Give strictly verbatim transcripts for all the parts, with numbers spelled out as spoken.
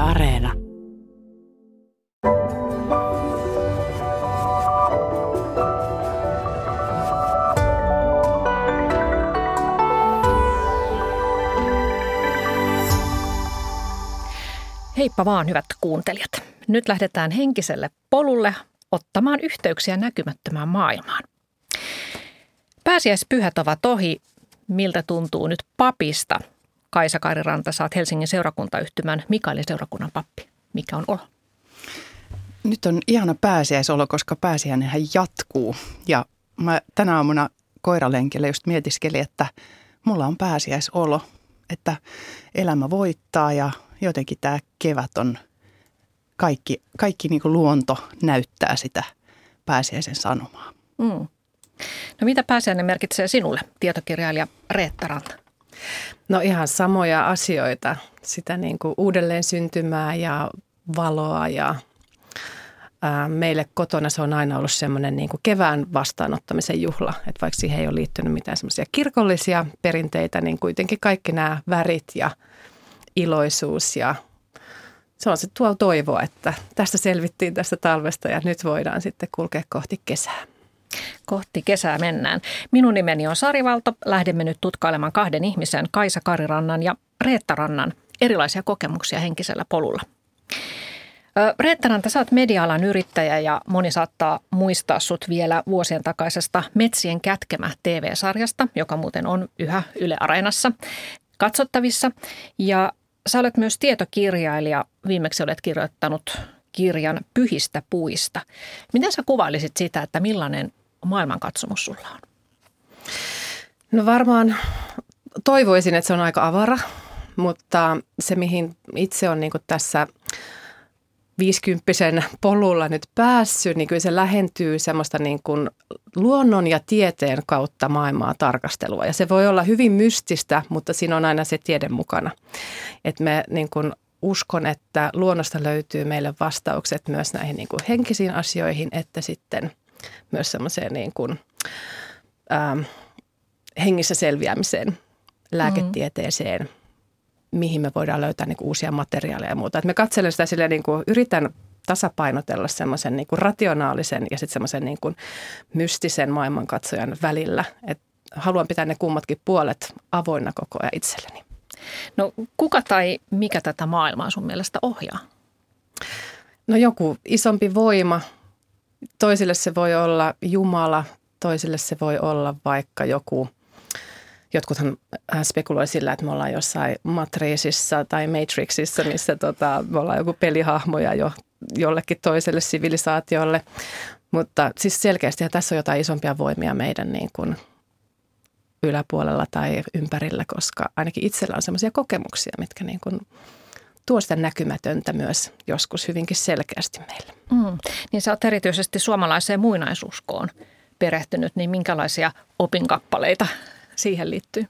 Areena. Heippa vaan, hyvät kuuntelijat. Nyt lähdetään henkiselle polulle ottamaan yhteyksiä näkymättömään maailmaan. Pääsiäispyhät ovat ohi. Miltä tuntuu nyt papista? Kaisa Kaariranta, sä oot Helsingin seurakuntayhtymän Mikaelin seurakunnan pappi. Mikä on olo? Nyt on ihana pääsiäisolo, koska pääsiäinenhän jatkuu. Ja mä tänä aamuna koiralenkillä just mietiskelin, että mulla on pääsiäisolo, että elämä voittaa ja jotenkin tämä kevät on, kaikki, kaikki niin kuin luonto näyttää sitä pääsiäisen sanomaa. Mm. No mitä pääsiäinen merkitsee sinulle, tietokirjailija Reetta Ranta? No ihan samoja asioita, sitä niin kuin uudelleen syntymää ja valoa ja ää, meille kotona se on aina ollut semmoinen niin kuin kevään vastaanottamisen juhla, että vaikka siihen ei ole liittynyt mitään semmoisia kirkollisia perinteitä, niin kuitenkin kaikki nämä värit ja iloisuus ja se on se tuo toivoa, että tästä selvittiin tästä talvesta ja nyt voidaan sitten kulkea kohti kesää. Kohti kesää mennään. Minun nimeni on Sari Valto. Lähdemme nyt tutkailemaan kahden ihmisen, Kaisa Kaarirannan ja Reetta Rannan, erilaisia kokemuksia henkisellä polulla. Reetta Ranta, sä oot media-alan yrittäjä ja moni saattaa muistaa sut vielä vuosien takaisesta Metsien kätkemä T V-sarjasta, joka muuten on yhä Yle Areenassa katsottavissa. Ja sä olet myös tietokirjailija. Viimeksi olet kirjoittanut kirjan Pyhistä puista. Miten sä kuvailisit sitä, että millainen maailmankatsomus sulla on? No varmaan toivoisin, että se on aika avara, mutta se mihin itse on niin kuin tässä viisikymppisen polulla nyt päässyt, niin kyllä se lähentyy semmoista niin kuin luonnon ja tieteen kautta maailmaa tarkastelua. Ja se voi olla hyvin mystistä, mutta siinä on aina se tiede mukana. Että me niin kuin uskon, että luonnosta löytyy meille vastaukset myös näihin niin kuin henkisiin asioihin, että sitten myös semmoiseen niin kuin, ähm, hengissä selviämiseen, lääketieteeseen, mm. mihin me voidaan löytää niin kuin uusia materiaaleja ja muuta. Et me katselen sitä silleen, niin kuin yritän tasapainotella semmoisen niin kuin rationaalisen ja sitten semmoisen niin kuin mystisen maailmankatsojan välillä. Et haluan pitää ne kummatkin puolet avoinna koko ajan itselleni. No kuka tai mikä tätä maailmaa sun mielestä ohjaa? No joku isompi voima. Toisille se voi olla Jumala, toisille se voi olla vaikka joku, jotkuthan spekuloi sillä, että me ollaan jossain Matrixissa tai Matrixissa, missä tota, me ollaan joku pelihahmoja jo jollekin toiselle sivilisaatiolle. Mutta siis selkeästi tässä on jotain isompia voimia meidän niin kuin yläpuolella tai ympärillä, koska ainakin itsellä on sellaisia kokemuksia, mitkä niin kuin tuo sitä näkymätöntä myös joskus hyvinkin selkeästi meille. Mm. Niin sä oot erityisesti suomalaiseen muinaisuskoon perehtynyt, niin minkälaisia opinkappaleita siihen liittyy?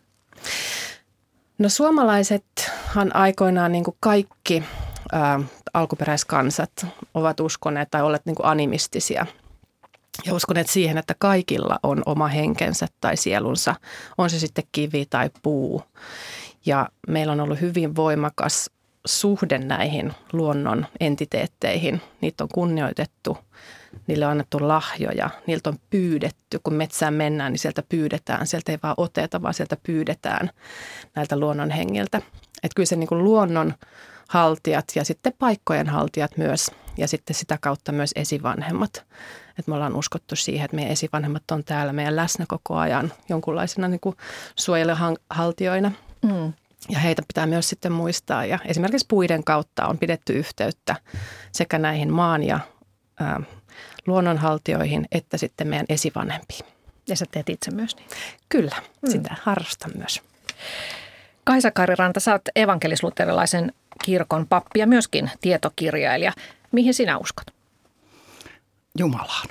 No suomalaisethan aikoinaan niin kuin kaikki ä, alkuperäiskansat ovat uskoneet tai olleet niin kuin animistisia. Ja uskoneet siihen, että kaikilla on oma henkensä tai sielunsa, on se sitten kivi tai puu. Ja meillä on ollut hyvin voimakas suhde näihin luonnon entiteetteihin. Niitä on kunnioitettu, niille on annettu lahjoja, niiltä on pyydetty. Kun metsään mennään, niin sieltä pyydetään. Sieltä ei vaan oteta, vaan sieltä pyydetään näiltä luonnon hengiltä. Että kyllä se niin kuin luonnon haltijat ja sitten paikkojen haltijat myös ja sitten sitä kautta myös esivanhemmat. Että me ollaan uskottu siihen, että meidän esivanhemmat on täällä meidän läsnä koko ajan jonkunlaisena niin kuin suojelijahaltijoina. Mm. Ja heitä pitää myös sitten muistaa. Ja esimerkiksi puiden kautta on pidetty yhteyttä sekä näihin maan ja ä, luonnonhaltijoihin että sitten meidän esivanhempiin. Ja sä teet itse myös niin? Kyllä, mm. sitä harrastan myös. Kaisa Kaariranta, sä oot evankelis-luterilaisen kirkon pappi ja myöskin tietokirjailija. Mihin sinä uskot? Jumalaan.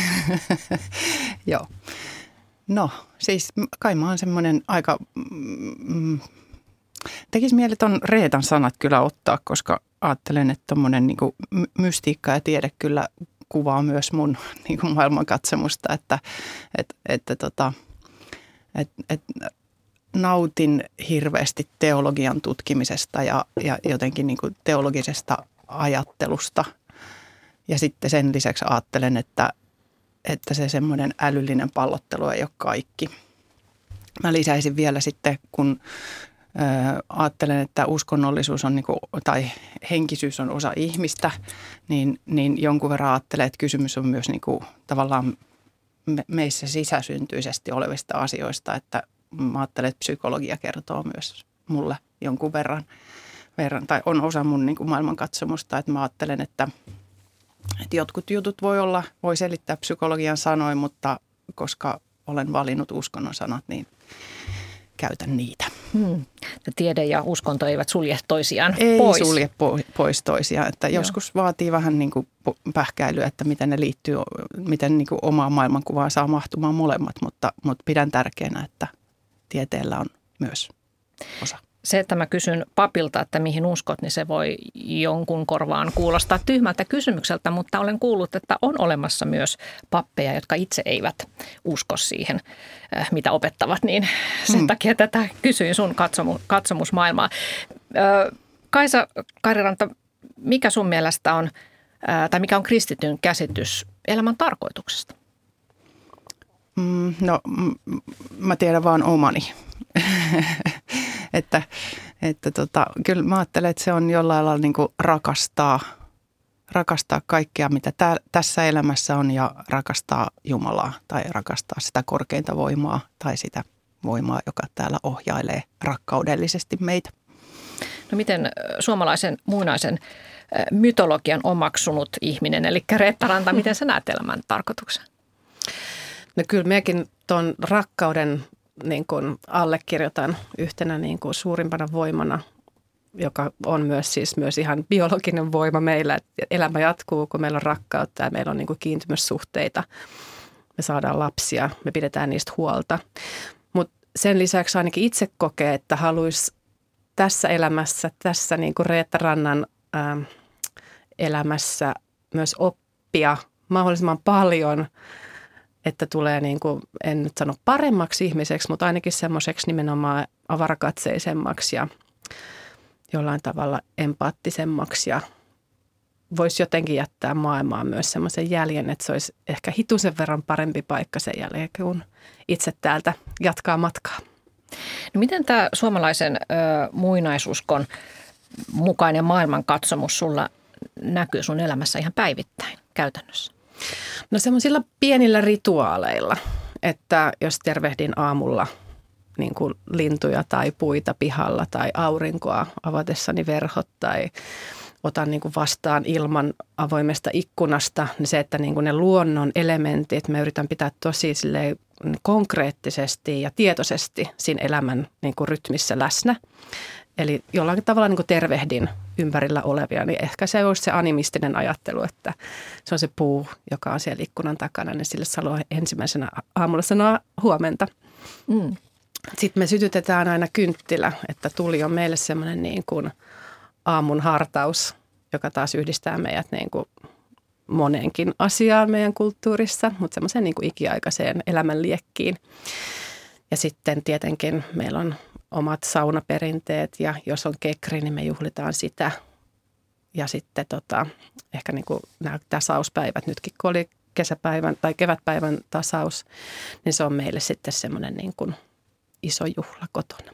Joo. No, siis kai mä oon semmoinen aika, mm, tekisi mieli ton Reetan sanat kyllä ottaa, koska ajattelen, että tommonen niinku mystiikka ja tiede kyllä kuvaa myös mun niinku maailmankatsomusta, että et, et, tota, et, et, nautin hirveästi teologian tutkimisesta ja, ja jotenkin niin kuin teologisesta ajattelusta. Ja sitten sen lisäksi ajattelen, että, että se semmoinen älyllinen pallottelu ei ole kaikki. Mä lisäisin vielä sitten, kun ö, ajattelen, että uskonnollisuus on niin kuin, tai henkisyys on osa ihmistä, niin, niin jonkun verran ajattelen, että kysymys on myös niin kuin, tavallaan me, meissä sisäsyntyisesti olevista asioista, että mä ajattelen, että psykologia kertoo myös mulle jonkun verran, verran tai on osa mun niin kuin maailmankatsomusta, että mä ajattelen, että, että jotkut jutut voi olla, voi selittää psykologian sanoin, mutta koska olen valinnut uskonnon sanat, niin käytän niitä. Hmm. Tiede ja uskonto eivät sulje toisiaan Ei pois. Ei sulje pois toisiaan, että Joo. joskus vaatii vähän niin kuin pähkäilyä, että miten ne liittyy, miten niin kuin omaan maailmankuvaan saa mahtumaan molemmat, mutta, mutta pidän tärkeänä, että tieteellä on myös osa. Se, että mä kysyn papilta, että mihin uskot, niin se voi jonkun korvaan kuulostaa tyhmältä kysymykseltä, mutta olen kuullut, että on olemassa myös pappeja, jotka itse eivät usko siihen, mitä opettavat, niin sen hmm. takia tätä kysyin sun katsomu, katsomusmaailmaa. Kaisa Kariranta, mikä sun mielestä on, tai mikä on kristityn käsitys elämän tarkoituksesta? Mm, no, m- mä tiedän vaan omani. että että tota, kyllä mä ajattelen, että se on jollain lailla niin kuin rakastaa, rakastaa kaikkea, mitä tää, tässä elämässä on ja rakastaa Jumalaa tai rakastaa sitä korkeinta voimaa tai sitä voimaa, joka täällä ohjailee rakkaudellisesti meitä. No miten suomalaisen muinaisen mytologian omaksunut ihminen, eli Reetta Ranta, miten sä näet elämän tarkoituksen? No kyllä minäkin tuon rakkauden niin kuin allekirjoitan yhtenä niin kuin suurimpana voimana, joka on myös siis myös ihan biologinen voima meillä. Että elämä jatkuu, kun meillä on rakkautta ja meillä on niin kuin kiintymyssuhteita. Me saadaan lapsia, me pidetään niistä huolta. Mutta sen lisäksi ainakin itse kokee, että haluaisi tässä elämässä, tässä niin kuin Reetta Rannan ää, elämässä myös oppia mahdollisimman paljon, että tulee niin kuin, en nyt sano paremmaksi ihmiseksi, mutta ainakin semmoiseksi nimenomaan avarakatseisemmaksi ja jollain tavalla empaattisemmaksi ja voisi jotenkin jättää maailmaan myös semmoisen jäljen, että se olisi ehkä hitusen verran parempi paikka sen jälkeen, kun itse täältä jatkaa matkaa. No miten tämä suomalaisen ö, muinaisuskon mukainen maailmankatsomus sulla näkyy sun elämässä ihan päivittäin käytännössä? No semmoisilla pienillä rituaaleilla, että jos tervehdin aamulla niin kuin lintuja tai puita pihalla tai aurinkoa avatessani verhot tai otan niin kuin vastaan ilman avoimesta ikkunasta, niin se, että niin kuin ne luonnon elementit, mä yritän pitää tosi silleen konkreettisesti ja tietoisesti siinä elämän niin kuin rytmissä läsnä. Eli jollain tavalla niin kuin tervehdin ympärillä olevia, niin ehkä se olisi se animistinen ajattelu, että se on se puu, joka on siellä ikkunan takana, niin sille haluaa ensimmäisenä aamulla sanoa huomenta. Mm. Sitten me sytytetään aina kynttilä, että tuli on meille semmoinen niin kuin aamun hartaus, joka taas yhdistää meidät niin kuin moneenkin asiaan meidän kulttuurissa, mutta semmoiseen niin kuin ikiaikaiseen elämänliekkiin. Ja sitten tietenkin meillä on omat saunaperinteet ja jos on kekri, niin me juhlitaan sitä. Ja sitten tota, ehkä niin kuin nämä tasauspäivät, nytkin kun oli kesäpäivän tai kevätpäivän tasaus, niin se on meille sitten semmoinen niin kuin iso juhla kotona.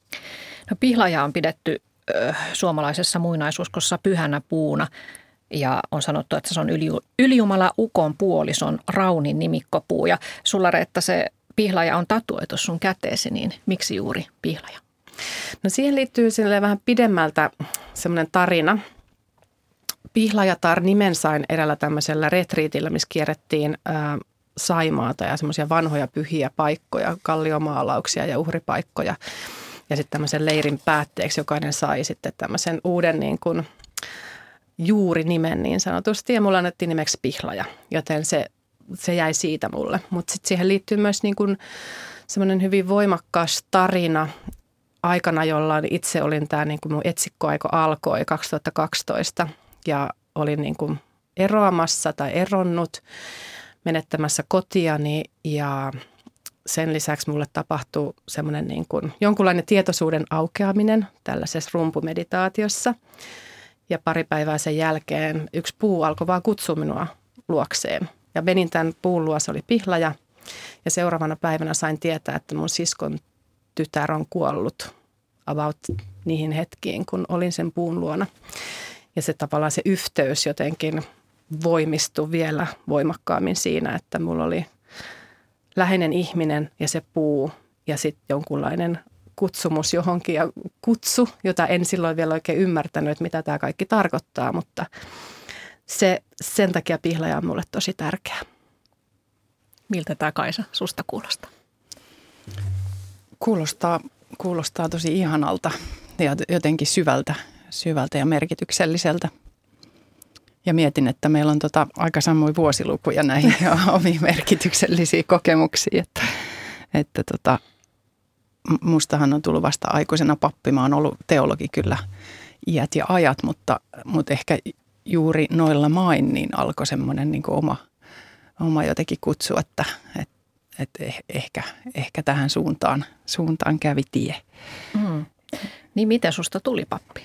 No pihlaja on pidetty ö, suomalaisessa muinaisuskossa pyhänä puuna ja on sanottu, että se on yli, ylijumala ukon puolison raunin nimikkopuu. Ja sulla Reetta se pihlaja on tatuoitu sun käteesi, niin miksi juuri pihlaja? No siihen liittyy silleen vähän pidemmältä semmoinen tarina. Pihlajatar nimen sain eräällä tämmöisellä retriitillä, missä kierrettiin ää, Saimaata ja semmoisia vanhoja pyhiä paikkoja, kalliomaalauksia ja uhripaikkoja. Ja sitten tämmöisen leirin päätteeksi jokainen sai sitten tämmöisen uuden niin kuin juurinimen niin sanotusti. Ja mulla annettiin nimeksi pihlaja, joten se Se jäi siitä mulle, mutta sitten siihen liittyy myös niin kuin semmoinen hyvin voimakkaas tarina aikana, jolloin itse olin tämä niin kuin mun etsikkoaika alkoi kaksituhattakaksitoista ja olin niin kuin eroamassa tai eronnut, menettämässä kotiani ja sen lisäksi mulle tapahtui semmoinen niin kuin jonkunlainen tietoisuuden aukeaminen tällaisessa rumpumeditaatiossa. Ja pari päivää sen jälkeen yksi puu alkoi vaan kutsua minua luokseen. Ja menin tämän puun luo, se oli pihlaja. Ja seuraavana päivänä sain tietää, että mun siskon tytär on kuollut about niihin hetkiin, kun olin sen puun luona. Ja se tavallaan se yhteys jotenkin voimistui vielä voimakkaammin siinä, että mulla oli läheinen ihminen ja se puu ja sitten jonkunlainen kutsumus johonkin ja kutsu, jota en silloin vielä oikein ymmärtänyt, että mitä tämä kaikki tarkoittaa, mutta se, sen takia pihlaja on mulle tosi tärkeä. Miltä tämä Kaisa susta kuulostaa? Kuulostaa, kuulostaa tosi ihanalta ja jotenkin syvältä, syvältä ja merkitykselliseltä. Ja mietin, että meillä on tota aika samoja vuosilukuja näihin omiin merkityksellisiin kokemuksiin. Että, että tota, mustahan on tullut vasta aikuisena pappi. Mä oon ollut teologi kyllä iät ja ajat, mutta, mutta ehkä juuri noilla main niin alkoi semmoinen niin kuin oma, oma jotenkin kutsu, että, että, että ehkä, ehkä tähän suuntaan, suuntaan kävi tie. Mm. Niin miten susta tuli pappi?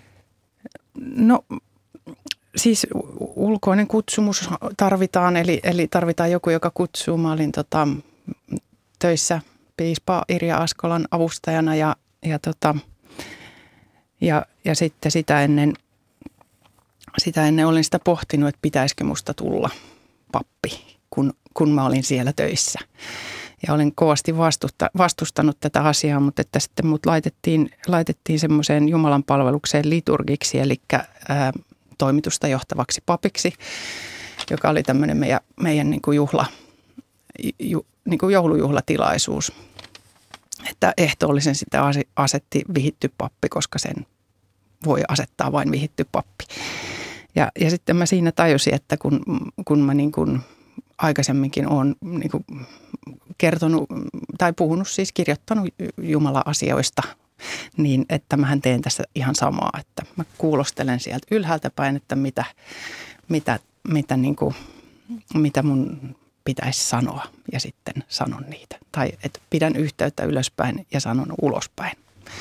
No siis ulkoinen kutsumus tarvitaan, eli, eli tarvitaan joku, joka kutsuu. Mä olin tota, töissä piispa Irja Askolan avustajana ja, ja, tota, ja, ja sitten sitä ennen, sitä ennen olin sitä pohtinut, että pitäisikö musta tulla pappi, kun, kun mä olin siellä töissä. Ja olen kovasti vastusta, vastustanut tätä asiaa, mutta että sitten mut laitettiin, laitettiin semmoiseen Jumalan palvelukseen liturgiksi, eli ää, toimitusta johtavaksi papiksi, joka oli tämmöinen meidän, meidän niin kuin juhla, ju, niin kuin joulujuhlatilaisuus. Että ehtoollisen sitä asetti vihitty pappi, koska sen voi asettaa vain vihitty pappi. Ja, ja sitten mä siinä tajusin, että kun, kun mä niin kuin aikaisemminkin olen niin kuin kertonut tai puhunut, siis kirjoittanut Jumala-asioista, niin että mähän teen tässä ihan samaa, että mä kuulostelen sieltä ylhäältä päin, että mitä, mitä, mitä, niin kuin, mitä mun pitäisi sanoa ja sitten sanon niitä. Tai että pidän yhteyttä ylöspäin ja sanon ulospäin.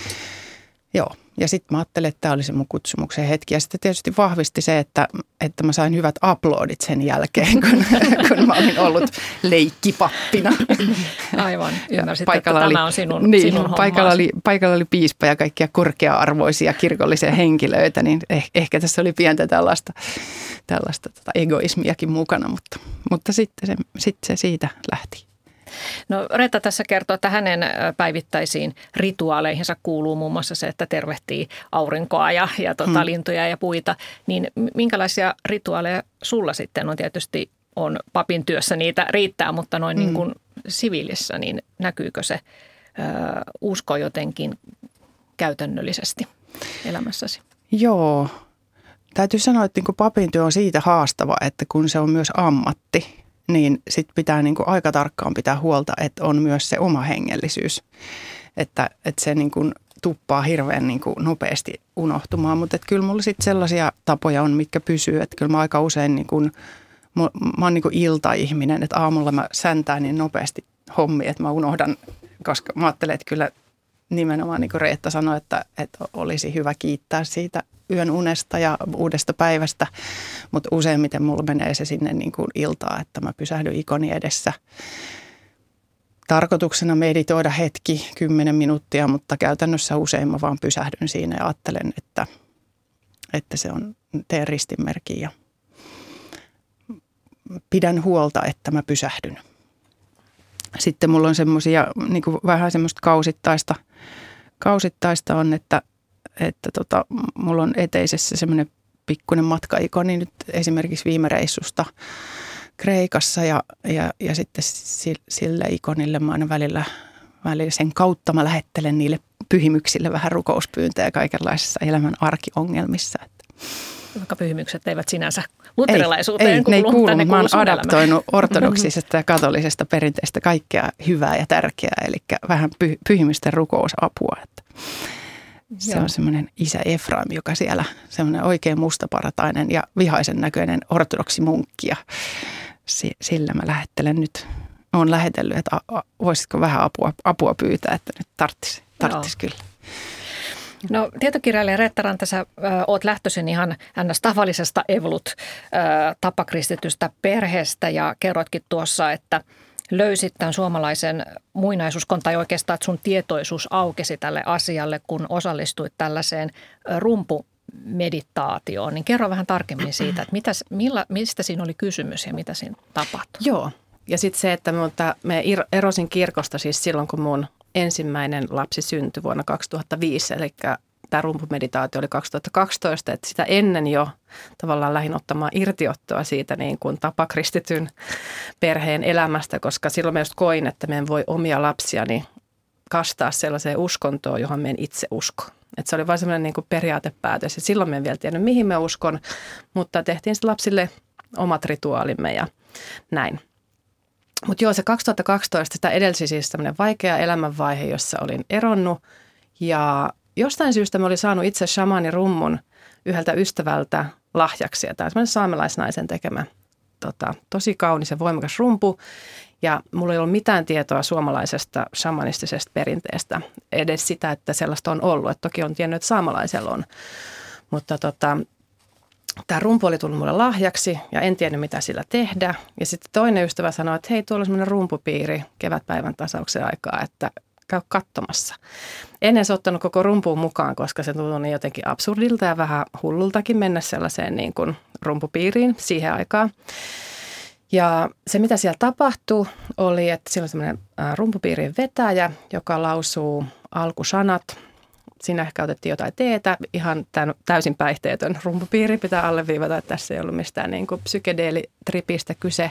Joo, ja sitten mä ajattelin, että tämä oli se mun kutsumuksen hetki. Ja sitten tietysti vahvisti se, että, että mä sain hyvät uploadit sen jälkeen, kun, kun mä olin ollut leikkipappina. Aivan, ymmärsit, että tämä oli, on sinun, niin, sinun paikalla oli, paikalla oli piispa ja kaikkia korkea-arvoisia kirkollisia henkilöitä, niin eh, ehkä tässä oli pientä tällaista, tällaista tota egoismiakin mukana, mutta, mutta sitten, se, sitten se siitä lähti. No Reetta tässä kertoo, että hänen päivittäisiin rituaaleihinsa kuuluu muun muassa se, että tervehtii aurinkoa ja, ja tota, hmm. lintuja ja puita. Niin minkälaisia rituaaleja sulla sitten on? Tietysti on papin työssä niitä riittää, mutta noin hmm. niin kuin siviilissä, niin näkyykö se ö, usko jotenkin käytännöllisesti elämässäsi? Joo, täytyy sanoa, että niin kuin papin työ on siitä haastava, että kun se on myös ammatti, niin sitten pitää niin kuin aika tarkkaan pitää huolta, että on myös se oma hengellisyys, että, että se niin kuin tuppaa hirveän niin kuin nopeasti unohtumaan. Mutta kyllä mulla sitten sellaisia tapoja on, mitkä pysyy, että kyllä mä aika usein, niin kuin, mä oon niin kuin iltaihminen, että aamulla mä säntään niin nopeasti hommia, että mä unohdan, koska mä ajattelen, että kyllä nimenomaan niin kuin Reetta sanoi, että, että olisi hyvä kiittää siitä yön unesta ja uudesta päivästä, mutta useimmiten mulla menee se sinne niin kuin iltaa, että mä pysähdyn ikoni edessä. Tarkoituksena meditoida hetki, kymmenen minuuttia, mutta käytännössä usein mä vaan pysähdyn siinä ja ajattelen, että, että se on teen ristinmerkki ja pidän huolta, että mä pysähdyn. Sitten mulla on semmoisia, niin kuin vähän semmoista kausittaista, kausittaista on, että että tota, mulla on eteisessä semmoinen pikkuinen matkaikoni nyt esimerkiksi viime reissusta Kreikassa ja, ja, ja sitten sille ikonille mä aina välillä, välillä sen kautta mä lähettelen niille pyhimyksille vähän rukouspyyntöjä kaikenlaisissa elämän arkiongelmissa. Vaikka pyhimykset eivät sinänsä luterilaisuuteen ei, kuulu. Ei, ne ei kuulu. Ne mä oon kuulu adaptoinut ortodoksisesta ja katolisesta perinteestä kaikkea hyvää ja tärkeää, eli vähän py, pyhimysten rukousapua, että se Joo. on semmoinen isä Efraim, joka siellä, semmoinen oikein mustapartainen ja vihaisen näköinen ortodoksi munkki. Ja sillä mä lähettelen nyt, olen lähetellyt, että a, a, voisitko vähän apua, apua pyytää, että nyt tarttisi, tarttisi kyllä. No tietokirjailija Reetta Ranta, sä ö, oot lähtöisin ihan ns. Tavallisesta Evolut ö, tapakristitystä perheestä ja kerroitkin tuossa, että löysit tämän suomalaisen muinaisuuskon tai oikeastaan, että sun tietoisuus aukesi tälle asialle, kun osallistuit tällaiseen rumpumeditaatioon. Niin kerro vähän tarkemmin siitä, että mitä, millä, mistä siinä oli kysymys ja mitä siinä tapahtui. Joo, ja sitten se, että me erosin kirkosta siis silloin, kun mun ensimmäinen lapsi syntyi vuonna kaksituhattaviisi, eli tämä rumpumeditaatio oli kaksituhattakaksitoista, että sitä ennen jo tavallaan lähdin ottamaan irtiottoa siitä niin kuin tapakristityn perheen elämästä, koska silloin mä just koin, että me en voi omia lapsiani kastaa sellaiseen uskontoon, johon me en itse usko. Että se oli vain sellainen niin kuin periaatepäätös ja silloin me en vielä tiennyt, mihin me uskon, mutta tehtiin sitten lapsille omat rituaalimme ja näin. Mutta joo, se kaksituhattakaksitoista sitä edelsi siis tämmöinen vaikea elämänvaihe, jossa olin eronnut ja jostain syystä mä olin saanut itse shamaanirummun yhdeltä ystävältä lahjaksi. Ja tämä on semmoinen saamelaisnaisen tekemä tota, tosi kaunis ja voimakas rumpu. Ja mulla ei ollut mitään tietoa suomalaisesta shamanistisesta perinteestä, edes sitä, että sellaista on ollut. Et toki on tiennyt, että saamelaisella on, mutta tota, tämä rumpu oli tullut mulle lahjaksi ja en tiennyt, mitä sillä tehdä. Ja sitten toinen ystävä sanoi, että hei, tuolla on semmoinen rumpupiiri kevätpäivän tasauksen aikaa, että käy katsomassa. En edes ottanut koko rumpuun mukaan, koska se tuntui niin jotenkin absurdilta ja vähän hullultakin mennä sellaiseen niin kuin rumpupiiriin siihen aikaan. Ja se, mitä siellä tapahtui, oli, että siellä on semmoinen rumpupiirin vetäjä, joka lausuu alkusanat. Siinä ehkä otettiin jotain teetä, ihan täysin päihteetön rumpupiiri. Pitää alleviivata, että tässä ei ollut mistään niin kuin psykedeelitripistä kyse.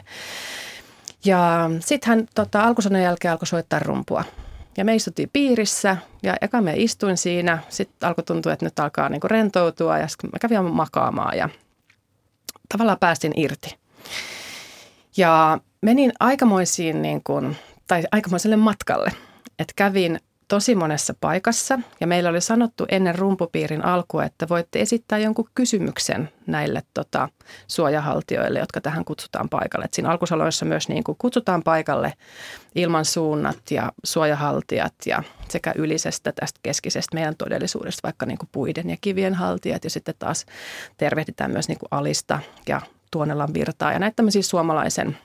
Ja sitten hän tota, alkusanan jälkeen alkoi soittaa rumpua. Ja me istuttiin piirissä ja eka me istuin siinä. Sitten alkoi tuntua, että nyt alkaa niinku rentoutua ja sitten mä kävin makaamaan ja tavallaan päästin irti. Ja menin aikamoisiin, niin kuin, tai aikamoiselle matkalle, että kävin tosi monessa paikassa ja meillä oli sanottu ennen rumpupiirin alkua, että voitte esittää jonkun kysymyksen näille tota, suojahaltijoille, jotka tähän kutsutaan paikalle. Et siinä alkusaloissa myös niin kuin kutsutaan paikalle ilmansuunnat ja suojahaltijat ja sekä ylisestä tästä keskisestä meidän todellisuudesta, vaikka niin kuin puiden ja kivien haltijat ja sitten taas tervehditään myös niin kuin alista ja Tuonelan virtaa ja näitä tämmöisiä suomalaisen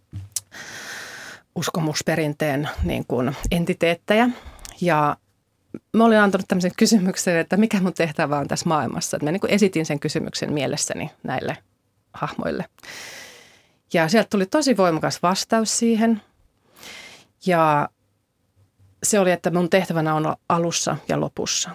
uskomusperinteen niin kuin entiteettejä. Ja mä olin antanut tämmöisen kysymyksen, että mikä mun tehtävä on tässä maailmassa. Että mä niin kuin esitin sen kysymyksen mielessäni näille hahmoille. Ja sieltä tuli tosi voimakas vastaus siihen. Ja se oli, että mun tehtävänä on olla alussa ja lopussa.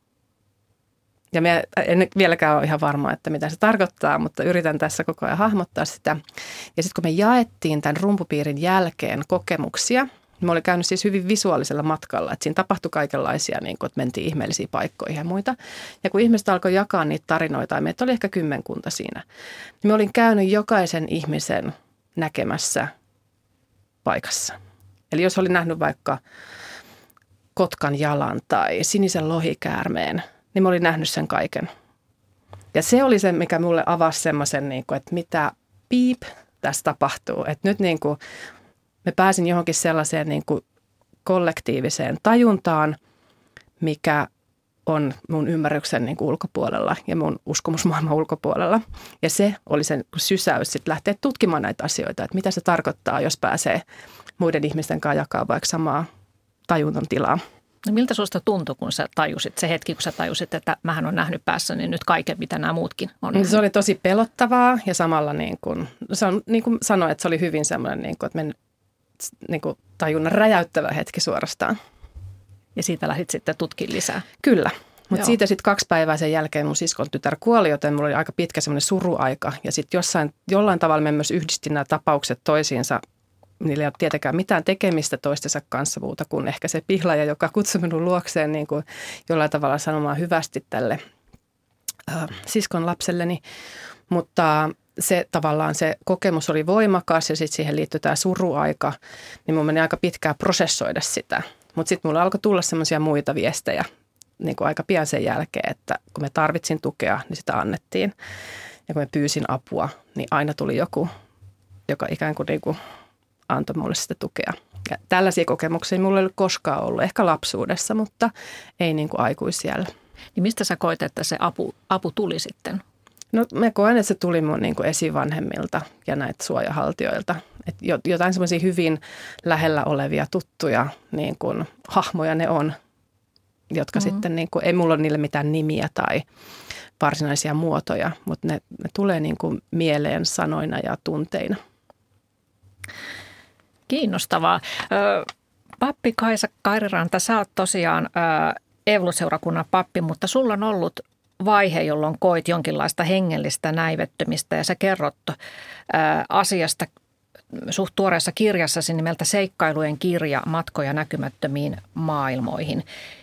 Ja mä en vieläkään ole ihan varma, että mitä se tarkoittaa, mutta yritän tässä koko ajan hahmottaa sitä. Ja sitten kun me jaettiin tämän rumpupiirin jälkeen kokemuksia, me oli käynyt siis hyvin visuaalisella matkalla, että siinä tapahtui kaikenlaisia, niin kuin, että mentiin ihmeellisiin paikkoihin ja muita. Ja kun ihmiset alkoi jakaa niitä tarinoita, ja meitä oli ehkä kymmenkunta siinä, niin me olin käynyt jokaisen ihmisen näkemässä paikassa. Eli jos olin nähnyt vaikka kotkan jalan tai sinisen lohikäärmeen, niin mä olin nähnyt sen kaiken. Ja se oli se, mikä mulle avasi semmoisen, niin kuin, että mitä piip tässä tapahtuu. Että nyt niin kuin me pääsin johonkin sellaiseen niin kuin kollektiiviseen tajuntaan, mikä on mun ymmärryksen niin kuin ulkopuolella ja mun uskomusmaailman ulkopuolella. Ja se oli sen sysäys sitten lähteä tutkimaan näitä asioita, että mitä se tarkoittaa, jos pääsee muiden ihmisten kanssa jakaa vaikka samaa tajunnan tilaa. No miltä susta tuntui, kun sä tajusit, se hetki, kun sä tajusit, että mähän on nähnyt päässäni nyt kaiken, mitä nämä muutkin on nähnyt? Se oli tosi pelottavaa ja samalla niin kuin, se on, niin kuin sanoin, että se oli hyvin semmoinen, niin kuin, että men, niin kuin tajunnan räjäyttävä hetki suorastaan. Ja siitä lähdit sitten tutkimaan lisää? Kyllä. Mutta siitä sitten kaksi päivää sen jälkeen mun siskon tytär kuoli, joten mulla oli aika pitkä semmoinen suruaika. Ja sitten jossain, jollain tavalla me myös yhdistin nämä tapaukset toisiinsa. Niillä ei ole tietenkään mitään tekemistä toistensa kanssa muuta kuin ehkä se pihlaaja, joka kutsui minun luokseen niin kuin jollain tavalla sanomaan hyvästi tälle äh, siskon lapselleni. Mutta se tavallaan se kokemus oli voimakas ja sitten siihen liittyi tämä suruaika, niin mun meni aika pitkään prosessoida sitä. Mutta sitten mulla alkoi tulla semmoisia muita viestejä niin kuin aika pian sen jälkeen, että kun me tarvitsin tukea, niin sitä annettiin. Ja kun me pyysin apua, niin aina tuli joku, joka ikään kuin, niin kuin antoi mulle sitä tukea. Ja tällaisia kokemuksia mulla ei ole koskaan ollut, ehkä lapsuudessa, mutta ei niin kuin aikuisiällä. Niin mistä sä koet, että se apu, apu tuli sitten? No mä koen, että se tuli mun niin kuin esivanhemmilta ja näitä suojahaltijoilta. Että jotain semmoisia hyvin lähellä olevia tuttuja niin kuin hahmoja ne on, jotka mm-hmm. sitten, niin kuin, ei mulla ole niille mitään nimiä tai varsinaisia muotoja, mutta ne, ne tulee niin kuin mieleen sanoina ja tunteina. Kiinnostavaa. Pappi Kaisa Kairiranta, sä oot tosiaan Eevlu-seurakunnan pappi, mutta sulla on ollut vaihe, jolloin koit jonkinlaista hengellistä näivettymistä ja sä kerrot asiasta suht tuoreessa kirjassasi nimeltä Seikkailujen kirja matkoja näkymättömiin maailmoihin.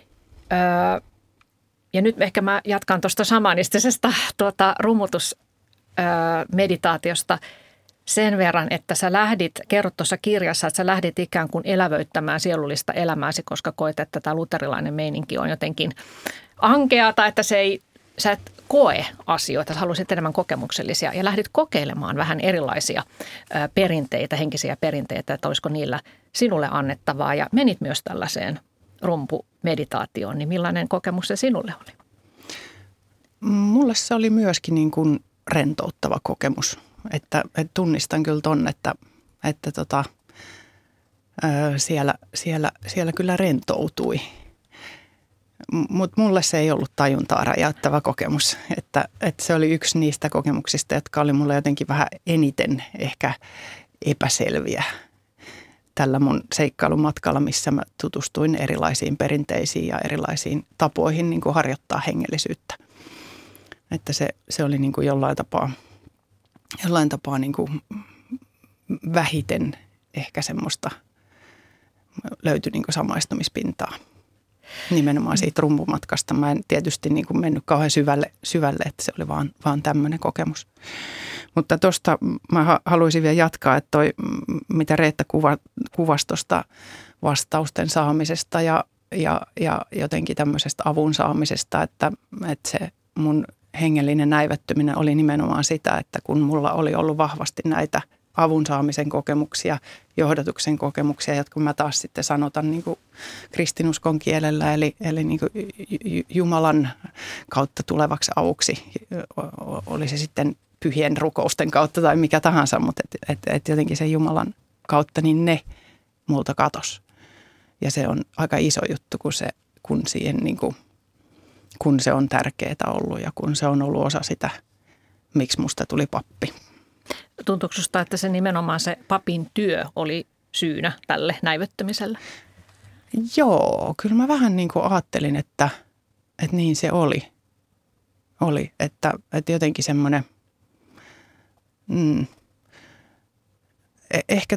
Ja nyt ehkä mä jatkan tuosta shamanistisesta tuota, rummutusmeditaatiosta sen verran, että sä lähdit, kerrot tuossa kirjassa, että sä lähdit ikään kuin elävöittämään sielullista elämääsi, koska koet, että tämä luterilainen meininki on jotenkin ankea tai että se ei, sä et koe asioita, sä haluaisit enemmän kokemuksellisia ja lähdit kokeilemaan vähän erilaisia perinteitä, henkisiä perinteitä, että olisiko niillä sinulle annettavaa ja menit myös tällaiseen rumpumeditaatioon, niin millainen kokemus se sinulle oli? Mulle se oli myöskin niin kuin rentouttava kokemus. Että, että tunnistan kyllä ton, että, että tota, ää, siellä, siellä, siellä kyllä rentoutui. Mutta mulle se ei ollut tajuntaa räjäyttävä kokemus. Että, että se oli yksi niistä kokemuksista, jotka oli mulle jotenkin vähän eniten ehkä epäselviä tällä mun seikkailumatkalla, missä mä tutustuin erilaisiin perinteisiin ja erilaisiin tapoihin niin kuin harjoittaa hengellisyyttä. Että se, se oli niin kuin jollain tapaa... Jollain tapaa niin kuin vähiten ehkä semmoista löytyi niin kuin samaistumispintaa nimenomaan siitä rumpumatkasta. Mä en tietysti niin kuin mennyt kauhean syvälle, syvälle, että se oli vaan, vaan tämmöinen kokemus. Mutta tuosta mä haluaisin vielä jatkaa, että toi, mitä Reetta kuva, kuvasi tuosta vastausten saamisesta ja, ja, ja jotenkin tämmöisestä avun saamisesta, että, että se mun hengellinen näivettyminen oli nimenomaan sitä, että kun mulla oli ollut vahvasti näitä avun saamisen kokemuksia, johdatuksen kokemuksia, jotka mä taas sitten sanotan niin kuin kristinuskon kielellä, eli, eli niin kuin Jumalan kautta tulevaksi avuksi, oli se sitten pyhien rukousten kautta tai mikä tahansa, mutta et, et, et jotenkin sen Jumalan kautta, niin ne multa katos. Ja se on aika iso juttu, kun, se, kun siihen niin kuin kun se on tärkeää ollut ja kun se on ollut osa sitä, miksi musta tuli pappi. Tuntuuko susta, että se nimenomaan se papin työ oli syynä tälle näivettymiselle? Joo, kyllä mä vähän niin kuin ajattelin, että, että niin se oli. Oli, että, että jotenkin semmoinen, mm, ehkä...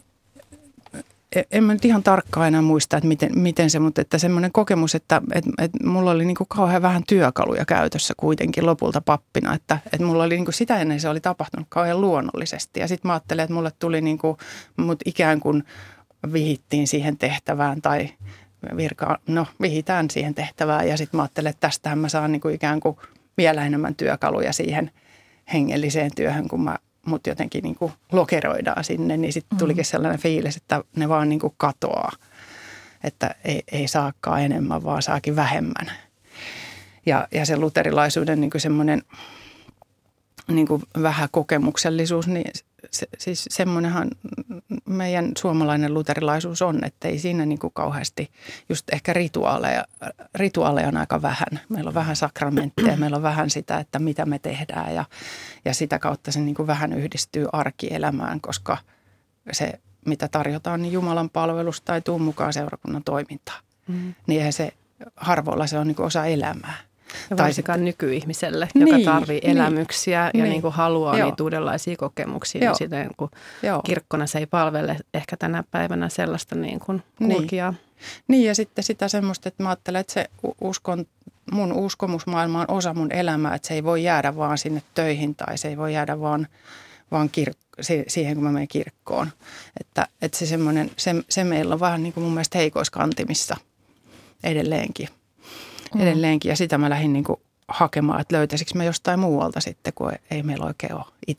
En mä nyt ihan tarkkaan enää muista, että miten, miten se, mutta että semmoinen kokemus, että, että, että mulla oli niin kuin kauhean vähän työkaluja käytössä kuitenkin lopulta pappina. Että, että mulla oli niin kuin sitä ennen se oli tapahtunut kauhean luonnollisesti. Ja sitten mä ajattelin, että mulle tuli niin kuin, mut ikään kuin vihittiin siihen tehtävään tai virka, no vihitään siihen tehtävään. Ja sitten mä ajattelin, että tästähän mä saan niin kuin ikään kuin vielä enemmän työkaluja siihen hengelliseen työhön, kun mä mut jotenkin niin kuin lokeroidaan sinne, niin sitten tulikin sellainen fiilis, että ne vaan niin kuin katoaa. Että ei, ei saakaan enemmän, vaan saakin vähemmän. Ja, ja se luterilaisuuden niin kuin semmoinen niin kuin vähän kokemuksellisuus, niin se, siis semmoinenhan meidän suomalainen luterilaisuus on, että ei siinä niin kuin kauheasti just ehkä rituaaleja, rituaaleja on aika vähän. Meillä on vähän sakramentteja, meillä on vähän sitä, että mitä me tehdään ja, ja sitä kautta se niin kuin vähän yhdistyy arkielämään, koska se, mitä tarjotaan, niin Jumalan palvelus tai tuun mukaan seurakunnan toimintaa. Mm. Niin eihän se harvoilla se on niin kuin osa elämää. Ja varsinkaan nykyihmiselle, niin, joka tarvitsee niin, elämyksiä ja niin. Niin kuin haluaa Joo. niitä uudenlaisia kokemuksia. Joo. Niin sitten, kun kirkkona se ei palvele ehkä tänä päivänä sellaista niin kuin kulkijaa. Niin. niin ja sitten sitä semmoista, että mä ajattelen, että se uskon, mun uskomusmaailma on osa mun elämää. Että se ei voi jäädä vaan sinne töihin tai se ei voi jäädä vaan, vaan kirk- siihen, kun mä menen kirkkoon. Että, että se semmoinen, se, se meillä on vähän niin kuin mun mielestä heikoiskantimissa edelleenkin. edelleenkin. Ja sitä mä lähdin niin kuin hakemaan, että löytäisikö mä jostain muualta sitten, kun ei meillä oikein ole itsellä.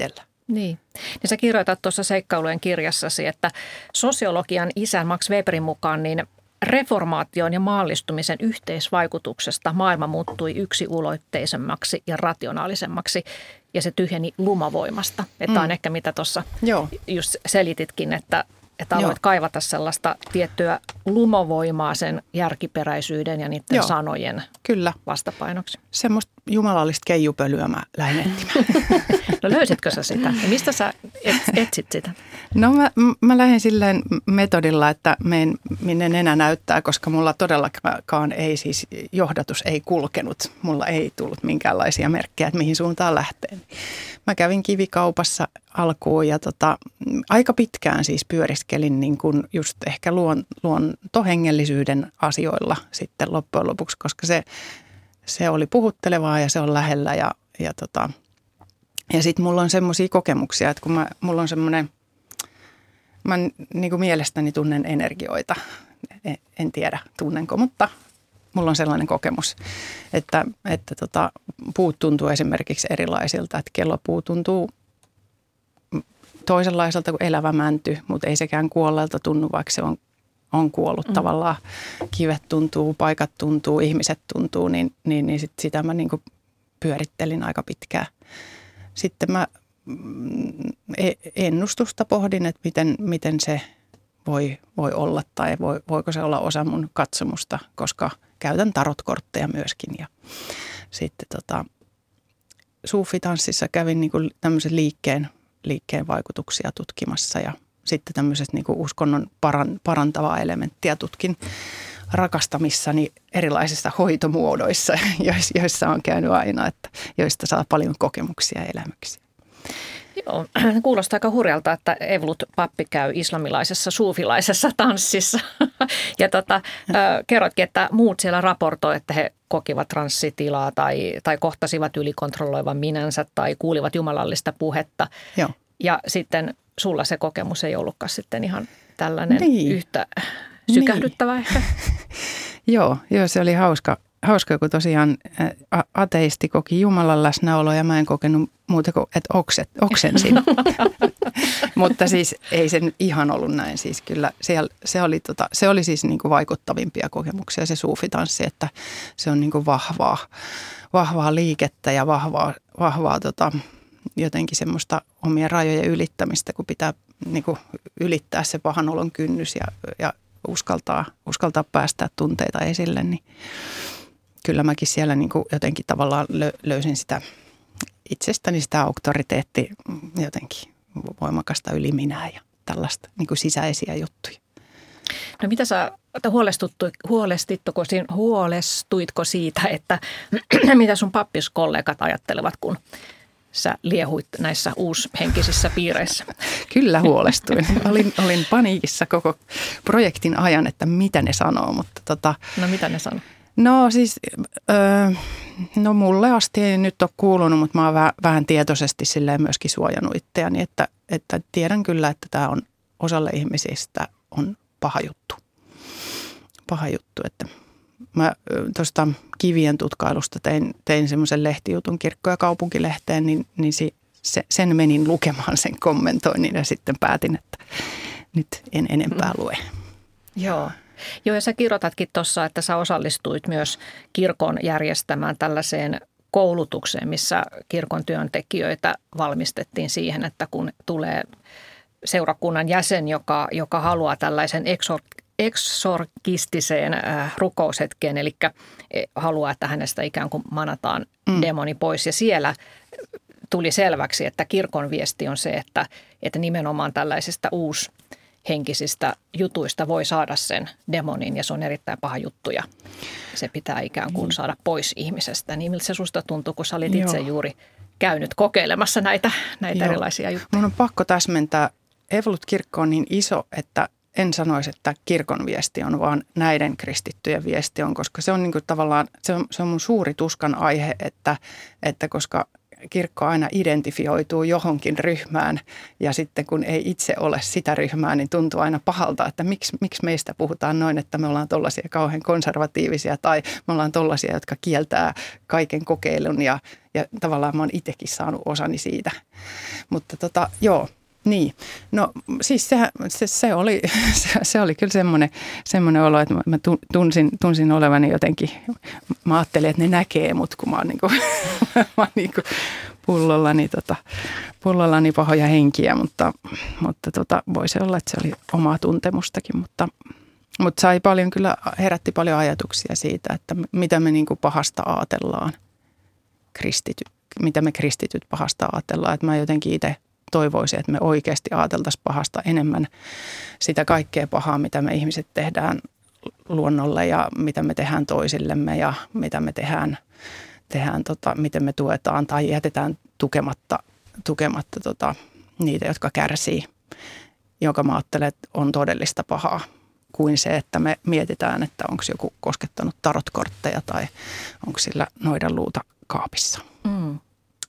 Niin. Niin sä kirjoitat tuossa seikkailujen kirjassasi, että sosiologian isän Max Weberin mukaan niin reformaation ja maallistumisen yhteisvaikutuksesta maailma muuttui yksiuloitteisemmaksi ja rationaalisemmaksi ja se tyhjeni lumavoimasta. Että mm. on ehkä mitä tuossa just selititkin, että, että aloit Joo. kaivata sellaista tiettyä lumavoimaa sen järkiperäisyyden ja niiden Joo. sanojen Kyllä. vastapainoksi. Semmoista jumalallista keijupölyä mä lähdin etsimään. No löysitkö sä sitä? Ja mistä sä etsit sitä? No mä, mä lähdin silleen metodilla, että menen minne nenä näyttää, koska mulla todellakaan ei siis, johdatus ei kulkenut. Mulla ei tullut minkäänlaisia merkkejä, että mihin suuntaan lähtee. Mä kävin kivikaupassa alkuun ja tota, aika pitkään siis pyöriskelin niin kuin just ehkä luon, luontohengellisyyden asioilla sitten loppujen lopuksi, koska se, se oli puhuttelevaa ja se on lähellä ja, ja, tota, ja sitten mulla on semmoisia kokemuksia, että kun mä, mulla on semmoinen, mä niin kuin mielestäni tunnen energioita, en, en tiedä tunnenko, mutta mulla on sellainen kokemus, että, että tota, puut tuntuu esimerkiksi erilaisilta, että kellopuu tuntuu toisenlaiselta kuin elävä mänty, mutta ei sekään kuolleelta tunnu, vaikka se on, on kuollut mm. tavallaan. Kivet tuntuu, paikat tuntuu, ihmiset tuntuu, niin, niin, niin sit sitä mä niin kuin pyörittelin aika pitkään. Sitten mä ennustusta pohdin, että miten, miten se voi, voi olla tai voi, voiko se olla osa mun katsomusta, koska käytän tarotkortteja myöskin. Ja sitten tota, suufitanssissa kävin niin kuin tämmöisen liikkeen, liikkeen vaikutuksia tutkimassa ja sitten tämmöiset niin kuin uskonnon paran, parantavaa elementtiä tutkin rakastamissani erilaisissa hoitomuodoissa, joissa on käynyt aina, että joista saa paljon kokemuksia ja elämyksiä. Joo, kuulostaa aika hurjalta, että Evlut pappi käy islamilaisessa suufilaisessa tanssissa. Ja tota, kerrotkin, että muut siellä raportoi, että he kokivat transsitilaa tai, tai kohtasivat ylikontrolloivan minänsä tai kuulivat jumalallista puhetta. Joo. Ja sitten sulla se kokemus ei ollutkaan sitten ihan tällainen niin. yhtä sykähdyttävä niin. ehkä. Joo, joo, se oli hauska. Hauska, kun tosiaan ateisti koki Jumalan läsnäoloa ja mä en kokenut muuta kuin, että okset, oksensin. Mutta siis ei se nyt ihan ollut näin. Siis kyllä siellä, se, oli tota, se oli siis niin kuin vaikuttavimpia kokemuksia se suufitanssi, että se on niin kuin vahvaa, vahvaa liikettä ja vahvaa, vahvaa tota, jotenkin semmoista omien rajojen ylittämistä, kun pitää niin kuin ylittää se pahan olon kynnys ja, ja uskaltaa, uskaltaa päästää tunteita esille, niin kyllä mäkin siellä niin kuin jotenkin tavallaan löysin sitä itsestäni sitä auktoriteetti jotenkin voimakasta yliminää ja tällaista niin kuin sisäisiä juttuja. No mitä sä huolestuitko, huolestuitko siitä, että mitä sun pappiskollegat ajattelevat, kun sä liehuit näissä uushenkisissä piireissä? Kyllä huolestuin. Olin, olin paniikissa koko projektin ajan, että mitä ne sanoo, mutta tota... No mitä ne sanoo? No siis, öö, no mulle asti ei nyt ole kuulunut, mutta mä oon vähän, vähän tietoisesti silleen myöskin suojannut itseäni, että, että tiedän kyllä, että tämä on osalle ihmisistä on paha juttu. Paha juttu, että mä tuosta kivien tutkailusta tein, tein semmoisen lehtijutun Kirkko- ja kaupunkilehteen, niin, niin se, sen menin lukemaan sen kommentoinnin ja sitten päätin, että nyt en enempää lue. Joo. Joo, ja sä kirjoitatkin tuossa, että sä osallistuit myös kirkon järjestämään tällaiseen koulutukseen, missä kirkon työntekijöitä valmistettiin siihen, että kun tulee seurakunnan jäsen, joka, joka haluaa tällaisen eksor, eksorkistiseen äh, rukoushetkeen, eli haluaa, että hänestä ikään kuin manataan mm. demoni pois. Ja siellä tuli selväksi, että kirkon viesti on se, että, että nimenomaan tällaisista uus henkisistä jutuista voi saada sen demonin ja se on erittäin paha juttu ja se pitää ikään kuin saada pois ihmisestä. Niin miltä se susta tuntuu, kun sä olit itse Joo. juuri käynyt kokeilemassa näitä, näitä erilaisia juttuja? Mun on pakko täsmentää. Evolut-kirkko on niin iso, että en sanoisi, että kirkon viesti on, vaan näiden kristittyjen viesti on, koska se on niin kuin tavallaan, se on, se on mun suuri tuskan aihe, että, että koska kirkko aina identifioituu johonkin ryhmään ja sitten kun ei itse ole sitä ryhmää, niin tuntuu aina pahalta, että miksi, miksi meistä puhutaan noin, että me ollaan tollaisia kauhean konservatiivisia tai me ollaan tollaisia, jotka kieltää kaiken kokeilun ja, ja tavallaan mä oon itsekin saanut osani siitä. Mutta tota, joo. Niin, no siis se, se, se, oli, se, se oli kyllä semmoinen, semmoinen olo, että mä tunsin, tunsin olevani jotenkin, mä ajattelin, että ne näkee mut, kun mä oon niin kuin, mä oon niin kuin pullollani, tota, pullollani pahoja henkiä, mutta, mutta tota, voi se olla, että se oli omaa tuntemustakin, mutta, mutta sai paljon kyllä, herätti paljon ajatuksia siitä, että mitä me niin kuin pahasta ajatellaan, kristity, mitä me kristityt pahasta ajatellaan, että mä jotenkin itse toivoisin, että me oikeasti ajateltaisiin pahasta enemmän sitä kaikkea pahaa, mitä me ihmiset tehdään luonnolle ja mitä me tehdään toisillemme ja mitä me tehdään, tehdään tota, miten me tuetaan tai jätetään tukematta, tukematta tota, niitä, jotka kärsii, joka mä ajattelen, että on todellista pahaa kuin se, että me mietitään, että onko joku koskettanut tarotkortteja tai onko sillä noidan luuta kaapissa. Mm.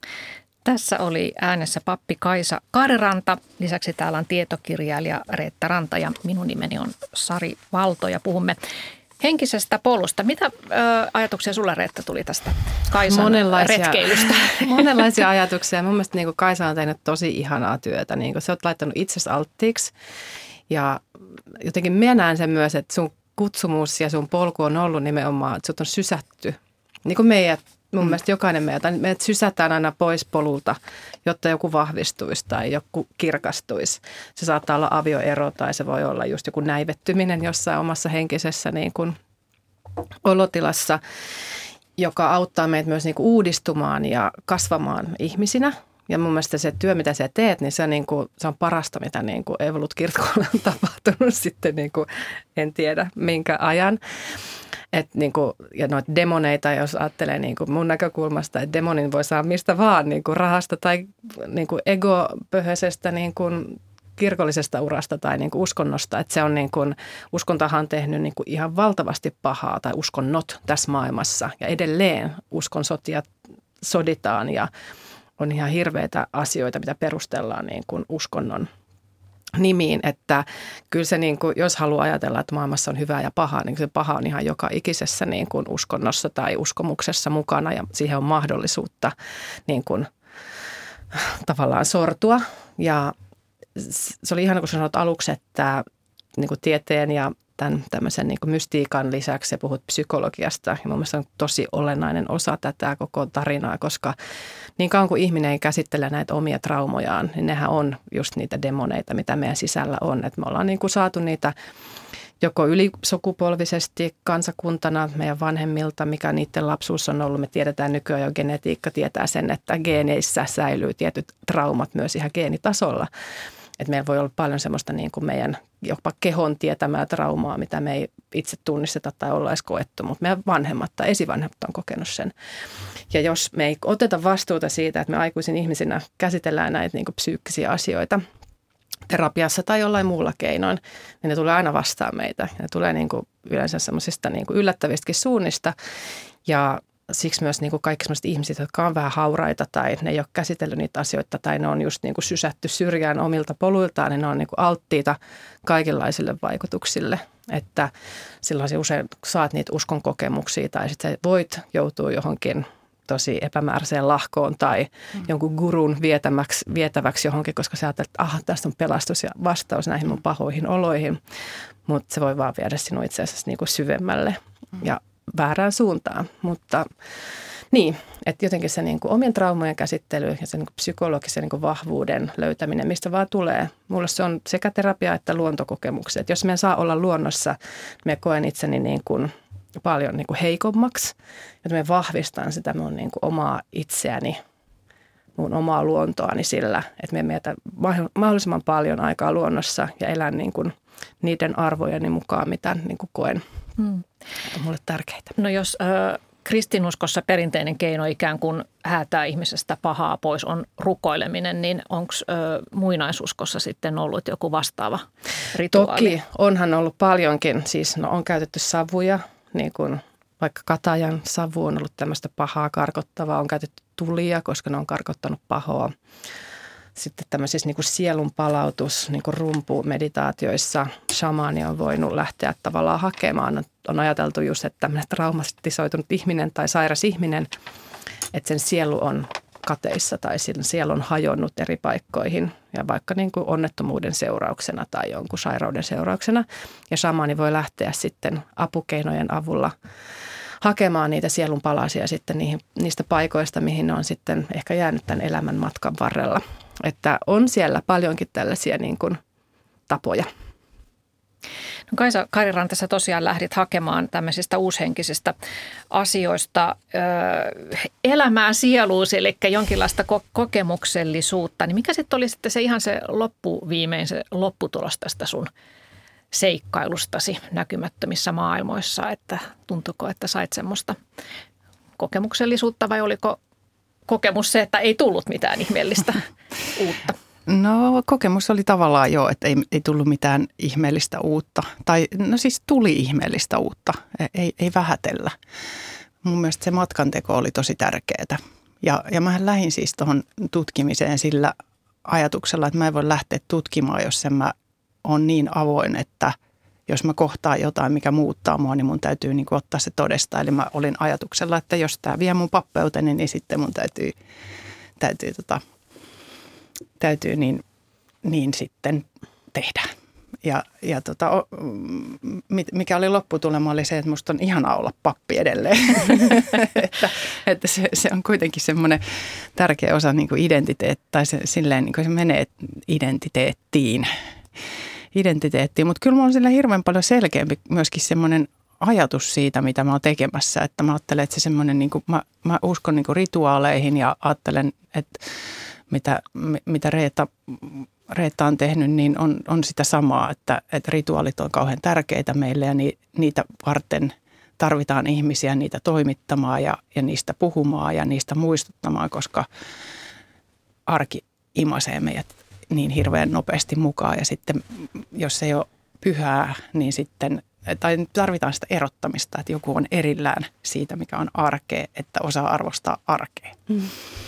Tässä oli äänessä pappi Kaisa Kariranta. Lisäksi täällä on tietokirjailija Reetta Ranta ja minun nimeni on Sari Valto ja puhumme henkisestä polusta. Mitä ö, ajatuksia sulla, Reetta, tuli tästä Kaisan monenlaisia, retkeilystä? Monenlaisia ajatuksia. Mun mielestä niin kuin Kaisa on tehnyt tosi ihanaa työtä. Niin kuin sä oot laittanut itsesi alttiiksi ja jotenkin mä näen sen myös, että sun kutsumus ja sun polku on ollut nimenomaan, että sut on sysätty. Niin kuin meidät. Mun mm. mielestä jokainen meitä, meidät sysätään aina pois polulta, jotta joku vahvistuisi tai joku kirkastuisi. Se saattaa olla avioero tai se voi olla just joku näivettyminen jossain omassa henkisessä niin kuin olotilassa, joka auttaa meitä myös niin kuin uudistumaan ja kasvamaan ihmisinä. Ja mun mielestä se työ, mitä sä teet, niin se on, niin kuin, se on parasta, mitä niin kuin Evolut-kirkolla on tapahtunut sitten niin kuin, en tiedä minkä ajan. Et niinku, ja noita demoneita, jos ajattelee niinku mun näkökulmasta, että demonin voi saada mistä vaan niinku rahasta tai niinku egopöhöisestä niinku kirkollisesta urasta tai niinku uskonnosta. Että se on niinku, uskontahan on tehnyt niinku ihan valtavasti pahaa tai uskonnot tässä maailmassa. Ja edelleen uskon sotia soditaan ja on ihan hirveitä asioita, mitä perustellaan niinku uskonnon nimiin, että kyllä se, niin kuin, jos haluaa ajatella, että maailmassa on hyvää ja pahaa, niin se paha on ihan joka ikisessä niin kuin uskonnossa tai uskomuksessa mukana ja siihen on mahdollisuutta niin kuin, tavallaan sortua. Ja se oli ihana, kun sanoit aluksi, että niin kuin tieteen ja tämän tämmöisen niin kuin mystiikan lisäksi puhut psykologiasta. Ja mun mielestä on tosi olennainen osa tätä koko tarinaa, koska niin kauan kuin ihminen ei käsittele näitä omia traumojaan, niin nehän on just niitä demoneita, mitä meidän sisällä on. Että me ollaan niin kuin saatu niitä joko ylisukupolvisesti kansakuntana meidän vanhemmilta, mikä niiden lapsuus on ollut. Me tiedetään nykyään jo, genetiikka tietää sen, että geeneissä säilyy tietyt traumat myös ihan geenitasolla. Että meillä voi olla paljon semmoista niin kuin meidän jopa kehon tietämää traumaa, mitä me ei itse tunnisteta tai olla edes koettu, mutta meidän vanhemmat tai esivanhemmat on kokenut sen. Ja jos me ei oteta vastuuta siitä, että me aikuisin ihmisinä käsitellään näitä niin kuin psyykkisiä asioita terapiassa tai jollain muulla keinoin, niin ne tulee aina vastaan meitä. Ne tulee niin kuin yleensä semmoisista niin kuin yllättävistäkin suunnista ja siksi myös niin kuin kaikki sellaiset ihmiset, jotka on vähän hauraita tai ne ei ole käsitellyt niitä asioita tai ne on just niin kuin sysätty syrjään omilta poluiltaan, niin ne on niin kuin alttiita kaikenlaisille vaikutuksille. Että silloin usein saat niitä uskon kokemuksia tai sitten voit joutua johonkin tosi epämääräiseen lahkoon tai mm. jonkun gurun vietäväksi, vietäväksi johonkin, koska sä ajattelet, että ah, tästä on pelastus ja vastaus näihin mun pahoihin oloihin. Mutta se voi vaan viedä sinua itse asiassa niin kuin syvemmälle mm. ja väärään suuntaan, mutta niin, että jotenkin se niin kuin omien traumojen käsittely ja sen niin kuin psykologisen niin kuin vahvuuden löytäminen, mistä vaan tulee. Mulle se on sekä terapia että luontokokemukset. Jos me saa olla luonnossa, me koen itseni niin kuin paljon niin kuin heikommaksi, että me vahvistan sitä mun niin kuin omaa itseäni, mun omaa luontoani sillä, että me mietän mahdollisimman paljon aikaa luonnossa ja elän niin kuin niiden arvojeni mukaan, mitä niin kuin koen. Hmm. On mulle tärkeitä. No jos äh, kristinuskossa perinteinen keino ikään kuin häätää ihmisestä pahaa pois on rukoileminen, niin onko äh, muinaisuskossa sitten ollut joku vastaava rituaali? Toki onhan ollut paljonkin. Siis no, on käytetty savuja, niin kuin vaikka katajan savu on ollut tämmöistä pahaa karkottavaa. On käytetty tulia, koska ne on karkottanut pahoa. Sitten tämmöisissä niin kuin sielun palautus, niin kuin rumpumeditaatioissa shamaani on voinut lähteä tavallaan hakemaan. On ajateltu just, että tämmöinen traumatisoitunut ihminen tai sairas ihminen, että sen sielu on kateissa tai sen sielu on hajonnut eri paikkoihin ja vaikka niin kuin onnettomuuden seurauksena tai jonkun sairauden seurauksena. Ja shamaani voi lähteä sitten apukeinojen avulla hakemaan niitä sielun palasia sitten niihin, niistä paikoista, mihin ne on sitten ehkä jäänyt tämän elämän matkan varrella. Että on siellä paljonkin tällaisia niin kuin tapoja. No Kaisa Kariran, sä tosiaan lähdit hakemaan tämmöisistä uushenkisistä asioista ö, elämää sieluusi, eli jonkinlaista ko- kokemuksellisuutta. Niin mikä sitten oli sitten se ihan se loppuviimein, se lopputulos tästä sun seikkailustasi näkymättömissä maailmoissa, että tuntuuko, että sait semmoista kokemuksellisuutta vai oliko kokemus se, että ei tullut mitään ihmeellistä uutta? No kokemus oli tavallaan jo, että ei, ei tullut mitään ihmeellistä uutta. Tai no siis tuli ihmeellistä uutta, ei, ei vähätellä. Mun mielestä se matkanteko oli tosi tärkeää. Ja, ja mähän lähdin siis tuohon tutkimiseen sillä ajatuksella, että mä en voi lähteä tutkimaan, jos en mä on niin avoin, että jos mä kohtaan jotain, mikä muuttaa mua, niin mun täytyy niin kuin ottaa se todesta. Eli mä olin ajatuksella, että jos tämä vie mun pappeuteni, niin sitten mun täytyy, täytyy, tota, täytyy niin, niin sitten tehdä. Ja, ja tota, mikä oli lopputulema oli se, että musta on ihanaa olla pappi edelleen. että että se, se on kuitenkin semmoinen tärkeä osa niin kuin identiteettiä, tai se, silleen niin kuin se menee identiteettiin. identiteettiin, mutta kyllä mulla on sillä hirveän paljon selkeämpi myöskin semmoinen ajatus siitä, mitä mä oon tekemässä, että mä ajattelen, että se semmoinen, niin kuin, mä, mä uskon niin kuin rituaaleihin ja ajattelen, että mitä, mitä Reetta, Reetta on tehnyt, niin on, on sitä samaa, että, että rituaalit on kauhean tärkeitä meille ja ni, niitä varten tarvitaan ihmisiä niitä toimittamaan ja, ja niistä puhumaan ja niistä muistuttamaan, koska arki imasee meidät niin hirveän nopeasti mukaan ja sitten jos ei ole pyhää, niin sitten tai tarvitaan sitä erottamista, että joku on erillään siitä, mikä on arkea, että osaa arvostaa arkea. Mm.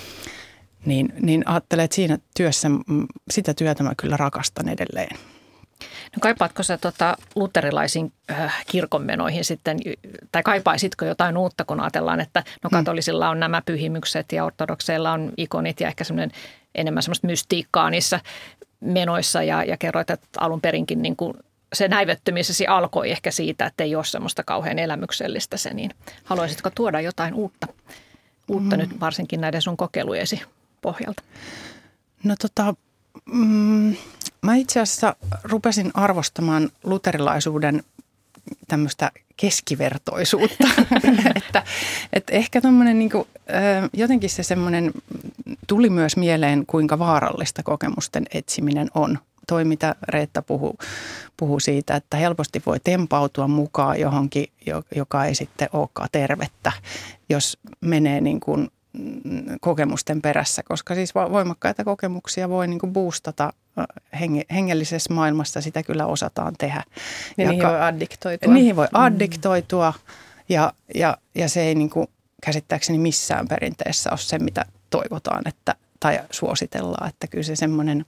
Niin, niin ajattelen, että siinä työssä, sitä työtä mä kyllä rakastan edelleen. No kaipaatko sä tota luterilaisiin äh, kirkonmenoihin sitten, tai kaipaisitko jotain uutta, kun ajatellaan, että no katolisilla on nämä pyhimykset ja ortodokseilla on ikonit ja ehkä semmoinen enemmän semmoista mystiikkaa niissä menoissa ja, ja kerroit, että alun perinkin niin kuin se näivettymisesi alkoi ehkä siitä, että ei ole semmoista kauhean elämyksellistä se, niin haluaisitko tuoda jotain uutta, uutta mm. nyt varsinkin näiden sun kokeilujesi pohjalta? No tota, mm, mä itse asiassa rupesin arvostamaan luterilaisuuden tämmöistä keskivertoisuutta, että, että ehkä tommoinen niinku, jotenkin se semmoinen tuli myös mieleen, kuinka vaarallista kokemusten etsiminen on. Toi, mitä Reetta puhuu, puhuu siitä, että helposti voi tempautua mukaan johonkin, joka ei sitten olekaan tervettä, jos menee niin kuin kokemusten perässä, koska siis voimakkaita kokemuksia voi niin kuin boostata hengellisessä maailmassa, sitä kyllä osataan tehdä. Ja niihin voi addiktoitua. Niihin voi addiktoitua ja, ja, ja se ei niin kuin käsittääkseni missään perinteessä ole se, mitä toivotaan että, tai suositellaan, että kyllä se semmoinen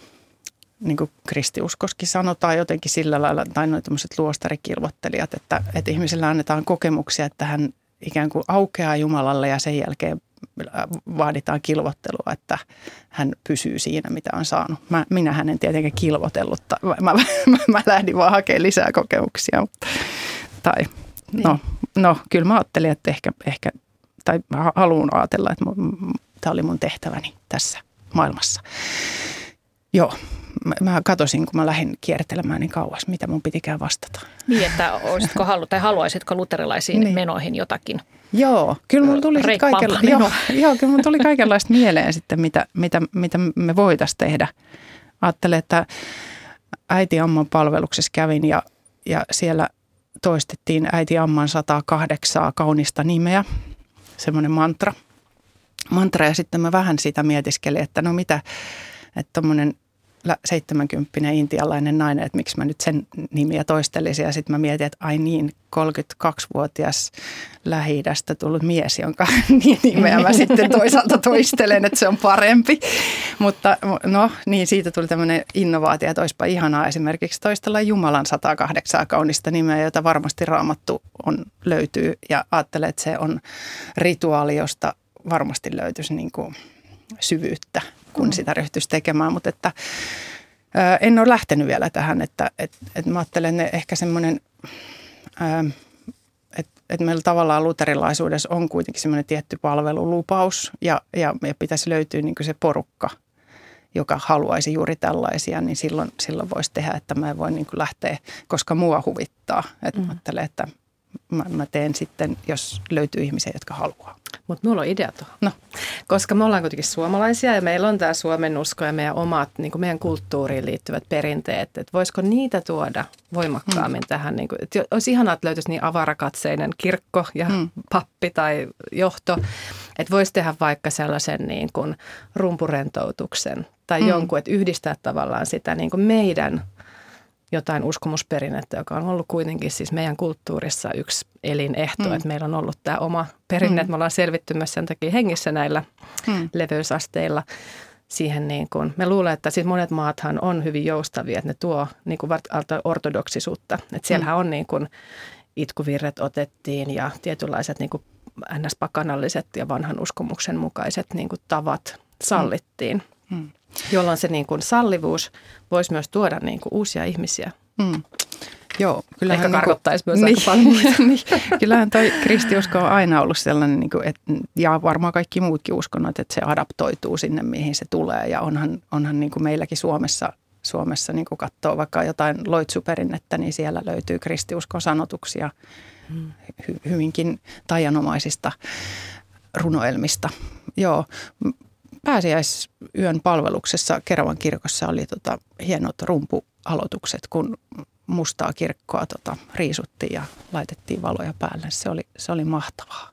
niin kuin kristiuskoskin sanotaan jotenkin sillä lailla, tai noin tämmöiset luostarikilvoittelijat, että, että ihmisellä annetaan kokemuksia, että hän ikään kuin aukeaa Jumalalle ja sen jälkeen vaaditaan kilvottelua, että hän pysyy siinä, mitä on saanut. Mä, minähän en tietenkään kilvotellut, mä, mä, mä, mä lähdin vaan hakemaan lisää kokemuksia. Mutta, tai no, no, kyllä mä ajattelin, että ehkä, ehkä tai haluan ajatella, että tämä oli mun tehtäväni tässä maailmassa. Joo. Mä katosin, kun mä lähdin kiertelemään niin kauas, mitä mun pitikään vastata. Niin, että olisitko halu, tai haluaisitko luterilaisiin niin. menoihin jotakin? Joo, kyllä mulla tuli, kaikenla- joo, joo, kyllä mulla tuli kaikenlaista mieleen sitten, mitä, mitä, mitä me voitaisiin tehdä. Ajattelin, että äiti Amman palveluksessa kävin ja, ja siellä toistettiin äiti Amman sata kahdeksan kaunista nimeä, semmoinen mantra. mantra. Ja sitten mä vähän sitä mietiskelin, että no mitä, että tommonen seitsemänkymppinen intialainen nainen, että miksi mä nyt sen nimiä toistelisin. Ja sitten mä mietin, että ai niin, kolmekymmentäkaksivuotias Lähi-idästä tullut mies, jonka nimeä mä sitten toisaalta toistelen, että se on parempi. Mutta no niin, siitä tuli tämmöinen innovaatio, että olisipa ihanaa esimerkiksi toistella Jumalan sata kahdeksan kaunista nimeä, jota varmasti Raamattu on, löytyy. Ja ajattelen, että se on rituaali, josta varmasti löytyisi niin kuin syvyyttä, kun mm. sitä ryhtyisi tekemään, mutta että ää, en ole lähtenyt vielä tähän, että et, et mä ajattelen että ehkä semmoinen, että et meillä tavallaan luterilaisuudessa on kuitenkin semmoinen tietty palvelulupaus ja, ja, ja pitäisi löytyä niin kuin se porukka, joka haluaisi juuri tällaisia, niin silloin, silloin voisi tehdä, että mä en voi niin kuin lähteä, koska mua huvittaa. Että mm. mä ajattelen, että mä, mä teen sitten, jos löytyy ihmisiä, jotka haluaa. Mutta minulla on idea tuohon. No. Koska me ollaan kuitenkin suomalaisia ja meillä on tämä Suomen usko ja meidän omat, niin kuin meidän kulttuuriin liittyvät perinteet. Että voisiko niitä tuoda voimakkaammin hmm. tähän? Niin kuin, että olisi ihanaa, että löytyisi niin avarakatseinen kirkko ja hmm. pappi tai johto. Että voisi tehdä vaikka sellaisen niin kuin rumpurentoutuksen tai hmm. jonkun, että yhdistää tavallaan sitä niin kuin meidän jotain uskomusperinnettä, joka on ollut kuitenkin siis meidän kulttuurissa yksi elinehto, mm. että meillä on ollut tämä oma perinne, mm. että me ollaan selvitty myös sen takia hengissä näillä mm. leveysasteilla siihen niin kuin, me luulen, että siis monet maathan on hyvin joustavia, että ne tuo niin kuin ortodoksisuutta, että siellähän mm. on niin kuin itkuvirret otettiin ja tietynlaiset niin kuin ns-pakanalliset ja vanhan uskomuksen mukaiset niin kuin tavat sallittiin. Mm. Jolloin se niin kuin sallivuus voisi myös tuoda niin kuin uusia ihmisiä. Mm. Joo, kyllähän ehkä karkottaisi myös niin, aika paljon muita. niin, kyllähän toi kristiusko on aina ollut sellainen, niin kuin, että, ja varmaan kaikki muutkin uskonnot, että se adaptoituu sinne, mihin se tulee. Ja onhan, onhan niin kuin meilläkin Suomessa, Suomessa niin kuin katsoo vaikka jotain loitsuperinnettä, niin siellä löytyy kristiuskon sanotuksia hmm. hy, hyvinkin taianomaisista runoelmista. Joo. Pääsiäisyön palveluksessa Keravan kirkossa oli tota hienot rumpualoitukset, kun mustaa kirkkoa tota riisuttiin ja laitettiin valoja päälle. Se oli, se oli mahtavaa.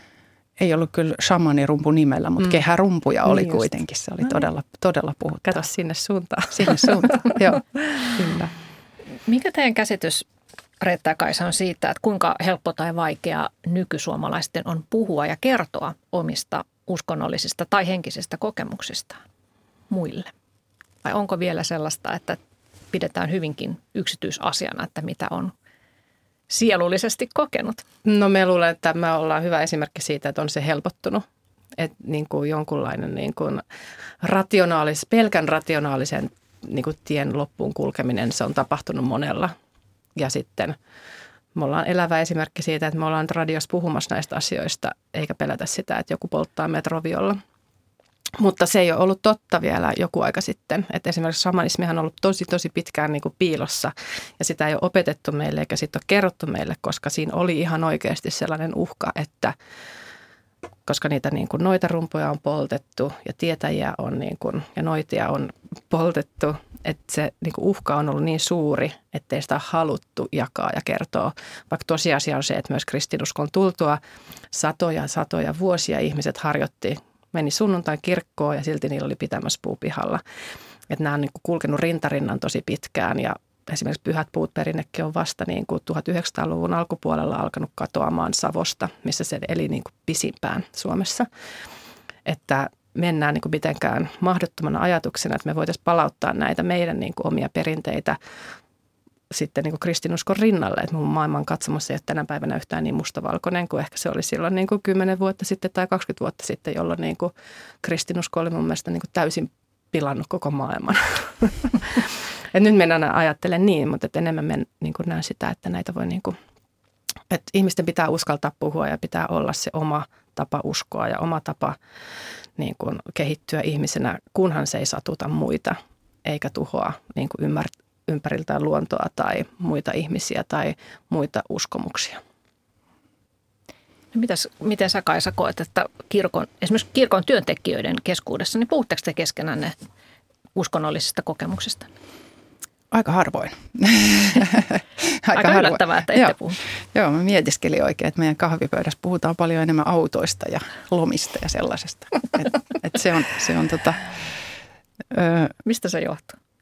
Ei ollut kyllä shamanirumpu nimellä, mutta mm. kehärumpuja oli niin kuitenkin. Se oli todella, todella puhuttava. Kato sinne suuntaan. Sinne suuntaan, joo, kyllä. Mikä teidän käsitys, Reetta ja Kaisa, on siitä, että kuinka helppo tai vaikea nykysuomalaisten on puhua ja kertoa omista uskonnollisista tai henkisistä kokemuksista muille? Vai onko vielä sellaista, että pidetään hyvinkin yksityisasiana, että mitä on sielullisesti kokenut? No me luulen, että me ollaan hyvä esimerkki siitä, että on se helpottunut. Että niin kuin jonkunlainen niin kuin rationaalis, pelkän rationaalisen niin kuin tien loppuun kulkeminen, se on tapahtunut monella. Ja sitten me ollaan elävä esimerkki siitä, että me ollaan radiossa puhumassa näistä asioista, eikä pelätä sitä, että joku polttaa meitä roviolla. Mutta se ei ole ollut totta vielä joku aika sitten. Että esimerkiksi shamanismihan on ollut tosi, tosi pitkään niin kuin piilossa ja sitä ei ole opetettu meille eikä sitten ole kerrottu meille, koska siinä oli ihan oikeasti sellainen uhka, että koska niitä niin kuin noita rumpuja on poltettu ja tietäjiä on niin kuin, ja noitia on poltettu, että se niin kuin uhka on ollut niin suuri, ettei sitä haluttu jakaa ja kertoa. Vaikka tosiasia on se, että myös kristinuskon tultua satoja, satoja vuosia ihmiset harjoitti, meni sunnuntain kirkkoon ja silti niillä oli pitämässä puupihalla. Että nämä on niin kuin kulkenut rintarinnan tosi pitkään ja esimerkiksi Pyhät puut -perinnekin on vasta niin kuin tuhatyhdeksänsataaluvun alkupuolella alkanut katoamaan Savosta, missä se eli niin kuin pisimpään Suomessa. Että mennään niin kuin mitenkään mahdottomana ajatuksena, että me voitaisiin palauttaa näitä meidän niin kuin omia perinteitä sitten niin kuin kristinuskon rinnalle. Että mun maailman katsomus ei ole tänä päivänä yhtään niin mustavalkoinen kuin ehkä se oli silloin niin kuin kymmenen vuotta sitten tai kaksikymmentä vuotta sitten, jolloin niin kuin kristinusko oli mun mielestä niin kuin täysin pilannut koko maailman. Et nyt mennään ajattelemaan niin, mutta et enemmän mä niin kuin näen sitä, että näitä voi niin kuin, että ihmisten pitää uskaltaa puhua ja pitää olla se oma tapa uskoa ja oma tapa niin kuin kehittyä ihmisenä, kunhan se ei satuta muita eikä tuhoa niin kuin ymmär, ympäriltään luontoa tai muita ihmisiä tai muita uskomuksia. No mitäs, miten sä, Kaisa, koet, että kirkon, esimerkiksi kirkon työntekijöiden keskuudessa, niin puhutteko te keskenään ne uskonnollisista kokemuksista? Aika harvoin. Aika, Aika yllättävää, että ette Joo. puhu. Joo, mä mietiskelin oikein, että meidän kahvipöydässä puhutaan paljon enemmän autoista ja lomista ja sellaisesta. Et, et se on, se on tota, ö, Mistä se johtuu?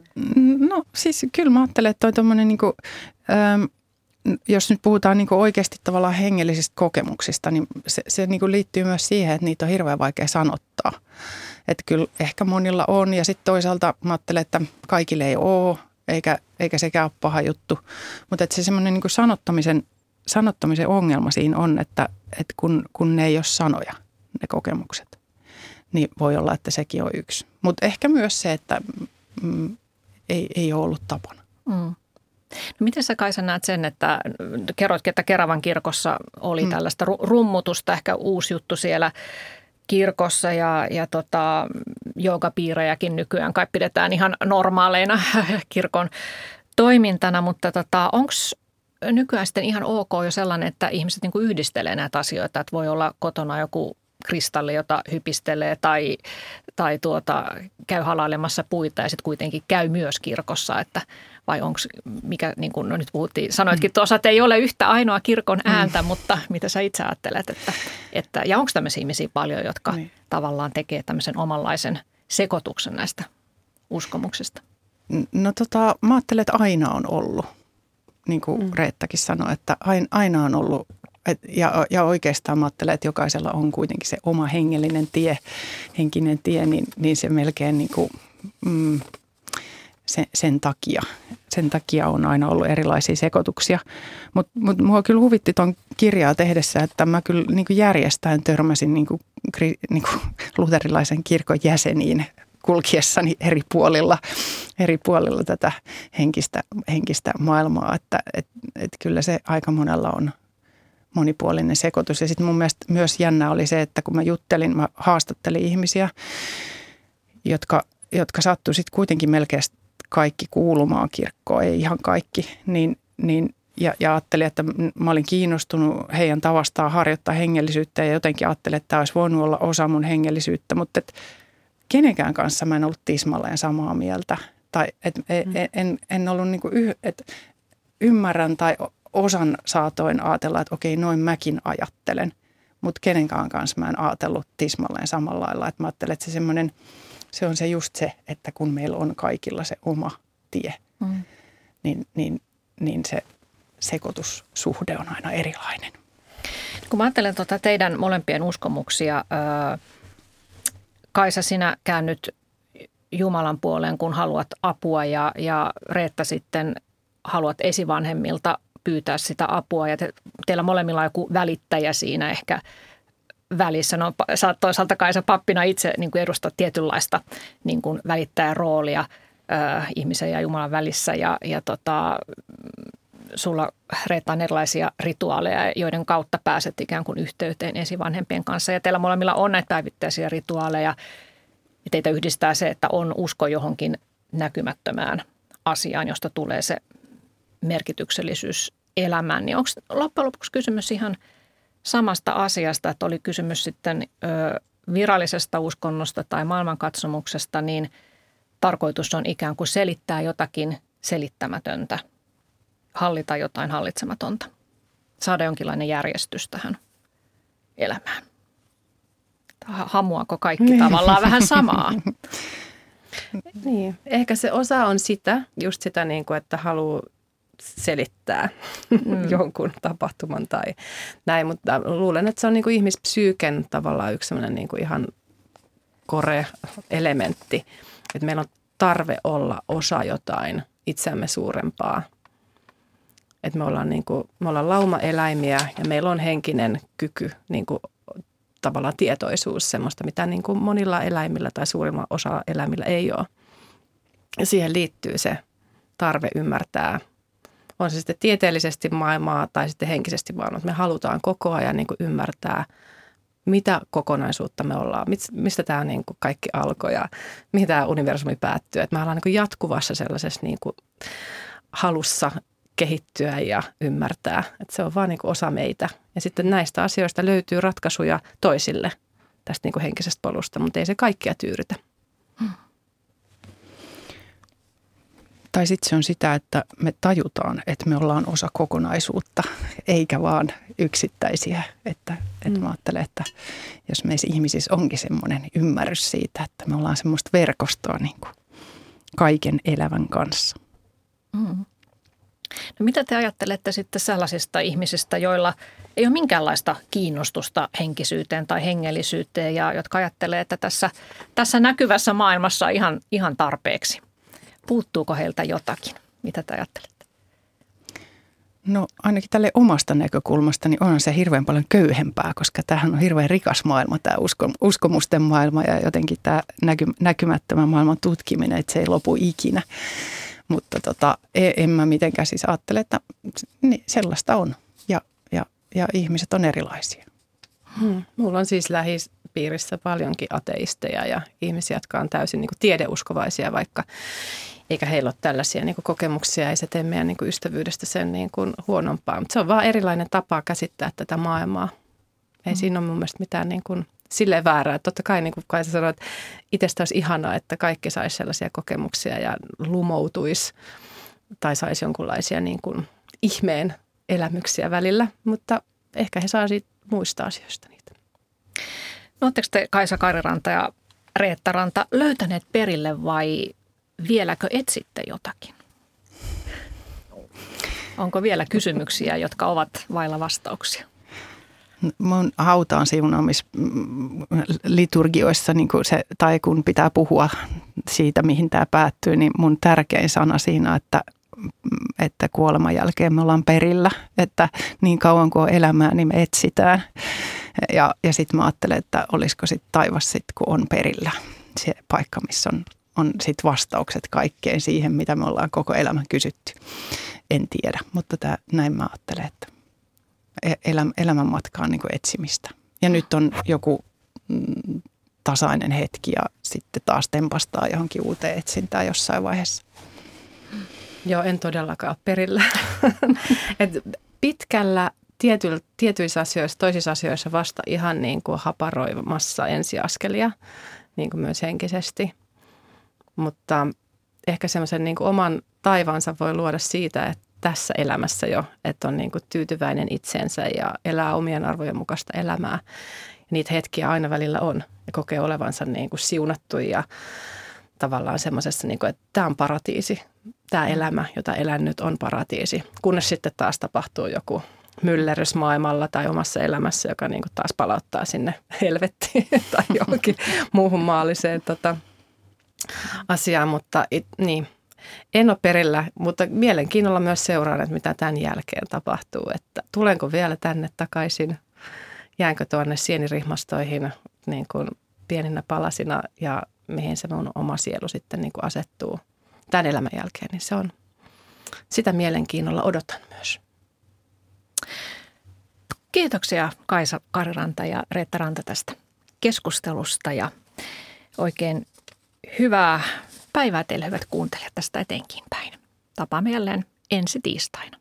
No siis kyllä mä ajattelen, että toi tommoinen niin kuin, ähm, jos nyt puhutaan niin kuin oikeasti tavallaan hengellisistä kokemuksista, niin se, se niin kuin liittyy myös siihen, että niitä on hirveän vaikea sanottaa. Että kyllä ehkä monilla on ja sitten toisaalta mä ajattelen, että kaikille ei ole, eikä, eikä sekään ole paha juttu. Mutta että se semmoinen niin kuin sanottamisen, sanottamisen ongelma siinä on, että, että kun, kun ne ei ole sanoja, ne kokemukset, niin voi olla, että sekin on yksi. Mutta ehkä myös se, että mm, ei, ei ole ollut tapana. Mm. No miten sä Kaisa näet sen, että kerroitkin, että Keravan kirkossa oli mm. tällaista rummutusta, ehkä uusi juttu siellä kirkossa ja, ja tota, joogapiirejäkin nykyään kai pidetään ihan normaaleina kirkon toimintana, mutta tota, onko nykyään sitten ihan ok jo sellainen, että ihmiset niin kuin yhdistelee näitä asioita, että voi olla kotona joku kristalli, jota hypistelee tai, tai tuota, käy halailemassa puita ja sitten kuitenkin käy myös kirkossa, että vai onko, mikä, niin kuin no nyt puhuttiin, sanoitkin tuossa, että ei ole yhtä ainoa kirkon ääntä, mm. mutta mitä sä itse ajattelet, että, että ja onko tämmöisiä ihmisiä paljon, jotka niin. tavallaan tekee tämmöisen omanlaisen sekoituksen näistä uskomuksista? No tota, mä ajattelen, että aina on ollut, niin kuin mm. Reettakin sanoi, että aina on ollut. Et, ja, ja oikeastaan mä ajattelen, että jokaisella on kuitenkin se oma hengellinen tie, henkinen tie, niin, niin se melkein niin kuin, mm, sen, sen, takia, sen takia on aina ollut erilaisia sekoituksia. Mutta mut mua kyllä huvitti tuon kirjaa tehdessä, että mä kyllä niin kuin järjestäen törmäsin niin kuin, niin kuin luterilaisen kirkon jäseniin kulkiessani eri puolilla, eri puolilla tätä henkistä, henkistä maailmaa, että et, et kyllä se aika monella on monipuolinen sekoitus. Ja sitten mun mielestä myös jännä oli se, että kun mä juttelin, mä haastattelin ihmisiä, jotka, jotka sattui sitten kuitenkin melkein kaikki kuulumaan kirkkoon, ei ihan kaikki, niin, niin ja, ja ajattelin, että mä olin kiinnostunut heidän tavastaan harjoittaa hengellisyyttä ja jotenkin ajattelin, että tämä olisi voinut olla osa mun hengellisyyttä, mutta et kenenkään kanssa mä en ollut tismalleen samaa mieltä. Tai et, en, en, en ollut niin kuin yh, et ymmärrän tai osan saatoin ajatella, että okei, noin mäkin ajattelen, mutta kenenkään kanssa mä en ajatellut tismalleen samalla lailla. Että mä ajattelen, että se, semmoinen, se on se just se, että kun meillä on kaikilla se oma tie, mm. niin, niin, niin se sekoitussuhde on aina erilainen. Kun mä ajattelen tuota teidän molempien uskomuksia, ää, Kaisa, sinä käännyt Jumalan puoleen, kun haluat apua ja, ja Reetta sitten haluat esivanhemmilta pyytää sitä apua ja te, teillä molemmilla on joku välittäjä siinä ehkä välissä. No sä toisaalta Kaisa pappina itse niin kuin edustat tietynlaista niin kuin välittäjän roolia äh, ihmisen ja Jumalan välissä ja, ja tota, sulla Reetta on erilaisia rituaaleja, joiden kautta pääset ikään kuin yhteyteen esivanhempien kanssa ja teillä molemmilla on näitä päivittäisiä rituaaleja ja teitä yhdistää se, että on usko johonkin näkymättömään asiaan, josta tulee se merkityksellisyys elämään, niin onko loppujen lopuksi kysymys ihan samasta asiasta, että oli kysymys sitten ö, virallisesta uskonnosta tai maailmankatsomuksesta, niin tarkoitus on ikään kuin selittää jotakin selittämätöntä, hallita jotain hallitsematonta, saada jonkinlainen järjestys tähän elämään. Hamuako kaikki tavallaan vähän samaa? Niin, ehkä se osa on sitä, just sitä niin kuin, että haluaa selittää mm. jonkun tapahtuman tai näin, mutta luulen, että se on niin kuin ihmispsyyken tavallaan yksi sellainen niin kuin ihan core-elementti, että meillä on tarve olla osa jotain itseämme suurempaa. Että me ollaan, niin kuin, me ollaan laumaeläimiä ja meillä on henkinen kyky, niin kuin, tavallaan tietoisuus, semmoista, mitä niin kuin monilla eläimillä tai suurimman osa eläimillä ei ole. Ja siihen liittyy se tarve ymmärtää, on se sitten tieteellisesti maailmaa tai sitten henkisesti vaan, että me halutaan koko ajan niin kuin ymmärtää, mitä kokonaisuutta me ollaan, mistä tämä niin kuin kaikki alkoi ja mihin tämä universumi päättyy. Että me ollaan niin kuin jatkuvassa sellaisessa niin kuin halussa kehittyä ja ymmärtää, että se on vaan niin kuin osa meitä. Ja sitten näistä asioista löytyy ratkaisuja toisille tästä niin kuin henkisestä polusta, mutta ei se kaikkia tyydytä. Hmm. Tai sitten se on sitä, että me tajutaan, että me ollaan osa kokonaisuutta, eikä vaan yksittäisiä. Että, että mm. mä ajattelen, että jos meissä ihmisissä onkin semmoinen ymmärrys siitä, että me ollaan semmoista verkostoa, niin kuin kaiken elävän kanssa. Mm. No mitä te ajattelette sitten sellaisista ihmisistä, joilla ei ole minkäänlaista kiinnostusta henkisyyteen tai hengellisyyteen ja jotka ajattelee, että tässä, tässä näkyvässä maailmassa on ihan, ihan tarpeeksi. Puuttuuko heiltä jotakin? Mitä te ajattelette? No ainakin tälle omasta näkökulmasta niin onhan se hirveän paljon köyhempää, koska tämähän on hirveän rikas maailma, tämä usko, uskomusten maailma ja jotenkin tämä näky, näkymättömän maailman tutkiminen, että se ei lopu ikinä. Mutta tota, en mä mitenkään siis ajattele, että niin, sellaista on ja, ja, ja ihmiset on erilaisia. Hmm. Mulla on siis lähipiirissä paljonkin ateisteja ja ihmisiä, jotka on täysin niin kuin tiedeuskovaisia, vaikka eikä heillä ole tällaisia niin kuin kokemuksia, ei se tee meidän niin kuin ystävyydestä sen niin kuin huonompaa. Mutta se on vaan erilainen tapa käsittää tätä maailmaa. Ei hmm. siinä ole mun mielestä mitään niin kuin silleen väärää. Totta kai, niin kuin Kaisa sanoi, että itsestä olisi ihanaa, että kaikki saisi sellaisia kokemuksia ja lumoutuisi tai saisi jonkunlaisia niin kuin ihmeen elämyksiä välillä, mutta ehkä he saa siitä muista asioista niitä. No oletteko te Kaisa Kariranta ja Reetta Ranta löytäneet perille vai vieläkö etsitte jotakin? Onko vielä kysymyksiä, jotka ovat vailla vastauksia? Mun hautaan siunaamisliturgioissa, niin kun se, tai kun pitää puhua siitä, mihin tämä päättyy, niin mun tärkein sana siinä, että, että kuoleman jälkeen me ollaan perillä, että niin kauan kuin on elämää, niin me etsitään. Ja, ja sitten mä ajattelen, että olisiko sitten taivas sitten, kun on perillä, se paikka, missä on, on sitten vastaukset kaikkeen siihen, mitä me ollaan koko elämän kysytty. En tiedä, mutta tää, näin mä ajattelen, että elämänmatka on niin kuin etsimistä. Ja nyt on joku mm, tasainen hetki ja sitten taas tempastaa johonkin uuteen etsintään jossain vaiheessa. Joo, en todellakaan ole perillä. Et pitkällä tiety, tietyissä asioissa, toisissa asioissa vasta ihan niin kuin haparoimassa ensiaskelia, niin kuin myös henkisesti. Mutta ehkä semmoisen niin kuin oman taivaansa voi luoda siitä, että tässä elämässä jo, että on niin kuin tyytyväinen itseensä ja elää omien arvojen mukaista elämää. Ja niitä hetkiä aina välillä on ja kokee olevansa niin kuin siunattu ja tavallaan semmoisessa, niin kuin, että tämä on paratiisi. Tämä elämä, jota elän nyt, on paratiisi. Kunnes sitten taas tapahtuu joku myllerrys maailmalla tai omassa elämässä, joka niin kuin taas palauttaa sinne helvettiin tai johonkin muuhun maalliseen tota, asiaan, mutta it, niin. En ole perillä, mutta mielenkiinnolla myös seuraan, että mitä tämän jälkeen tapahtuu. Että tulenko vielä tänne takaisin, jäänkö tuonne sienirihmastoihin niin kuin pieninä palasina ja mihin se mun oma sielu sitten niin kuin asettuu tämän elämän jälkeen. Niin se on, sitä mielenkiinnolla odotan myös. Kiitoksia Kaisa Kariranta ja Reetta Ranta tästä keskustelusta ja oikein hyvää päivää teille hyvät kuuntelijat tästä eteenkin päin. Tapaamme jälleen ensi tiistaina.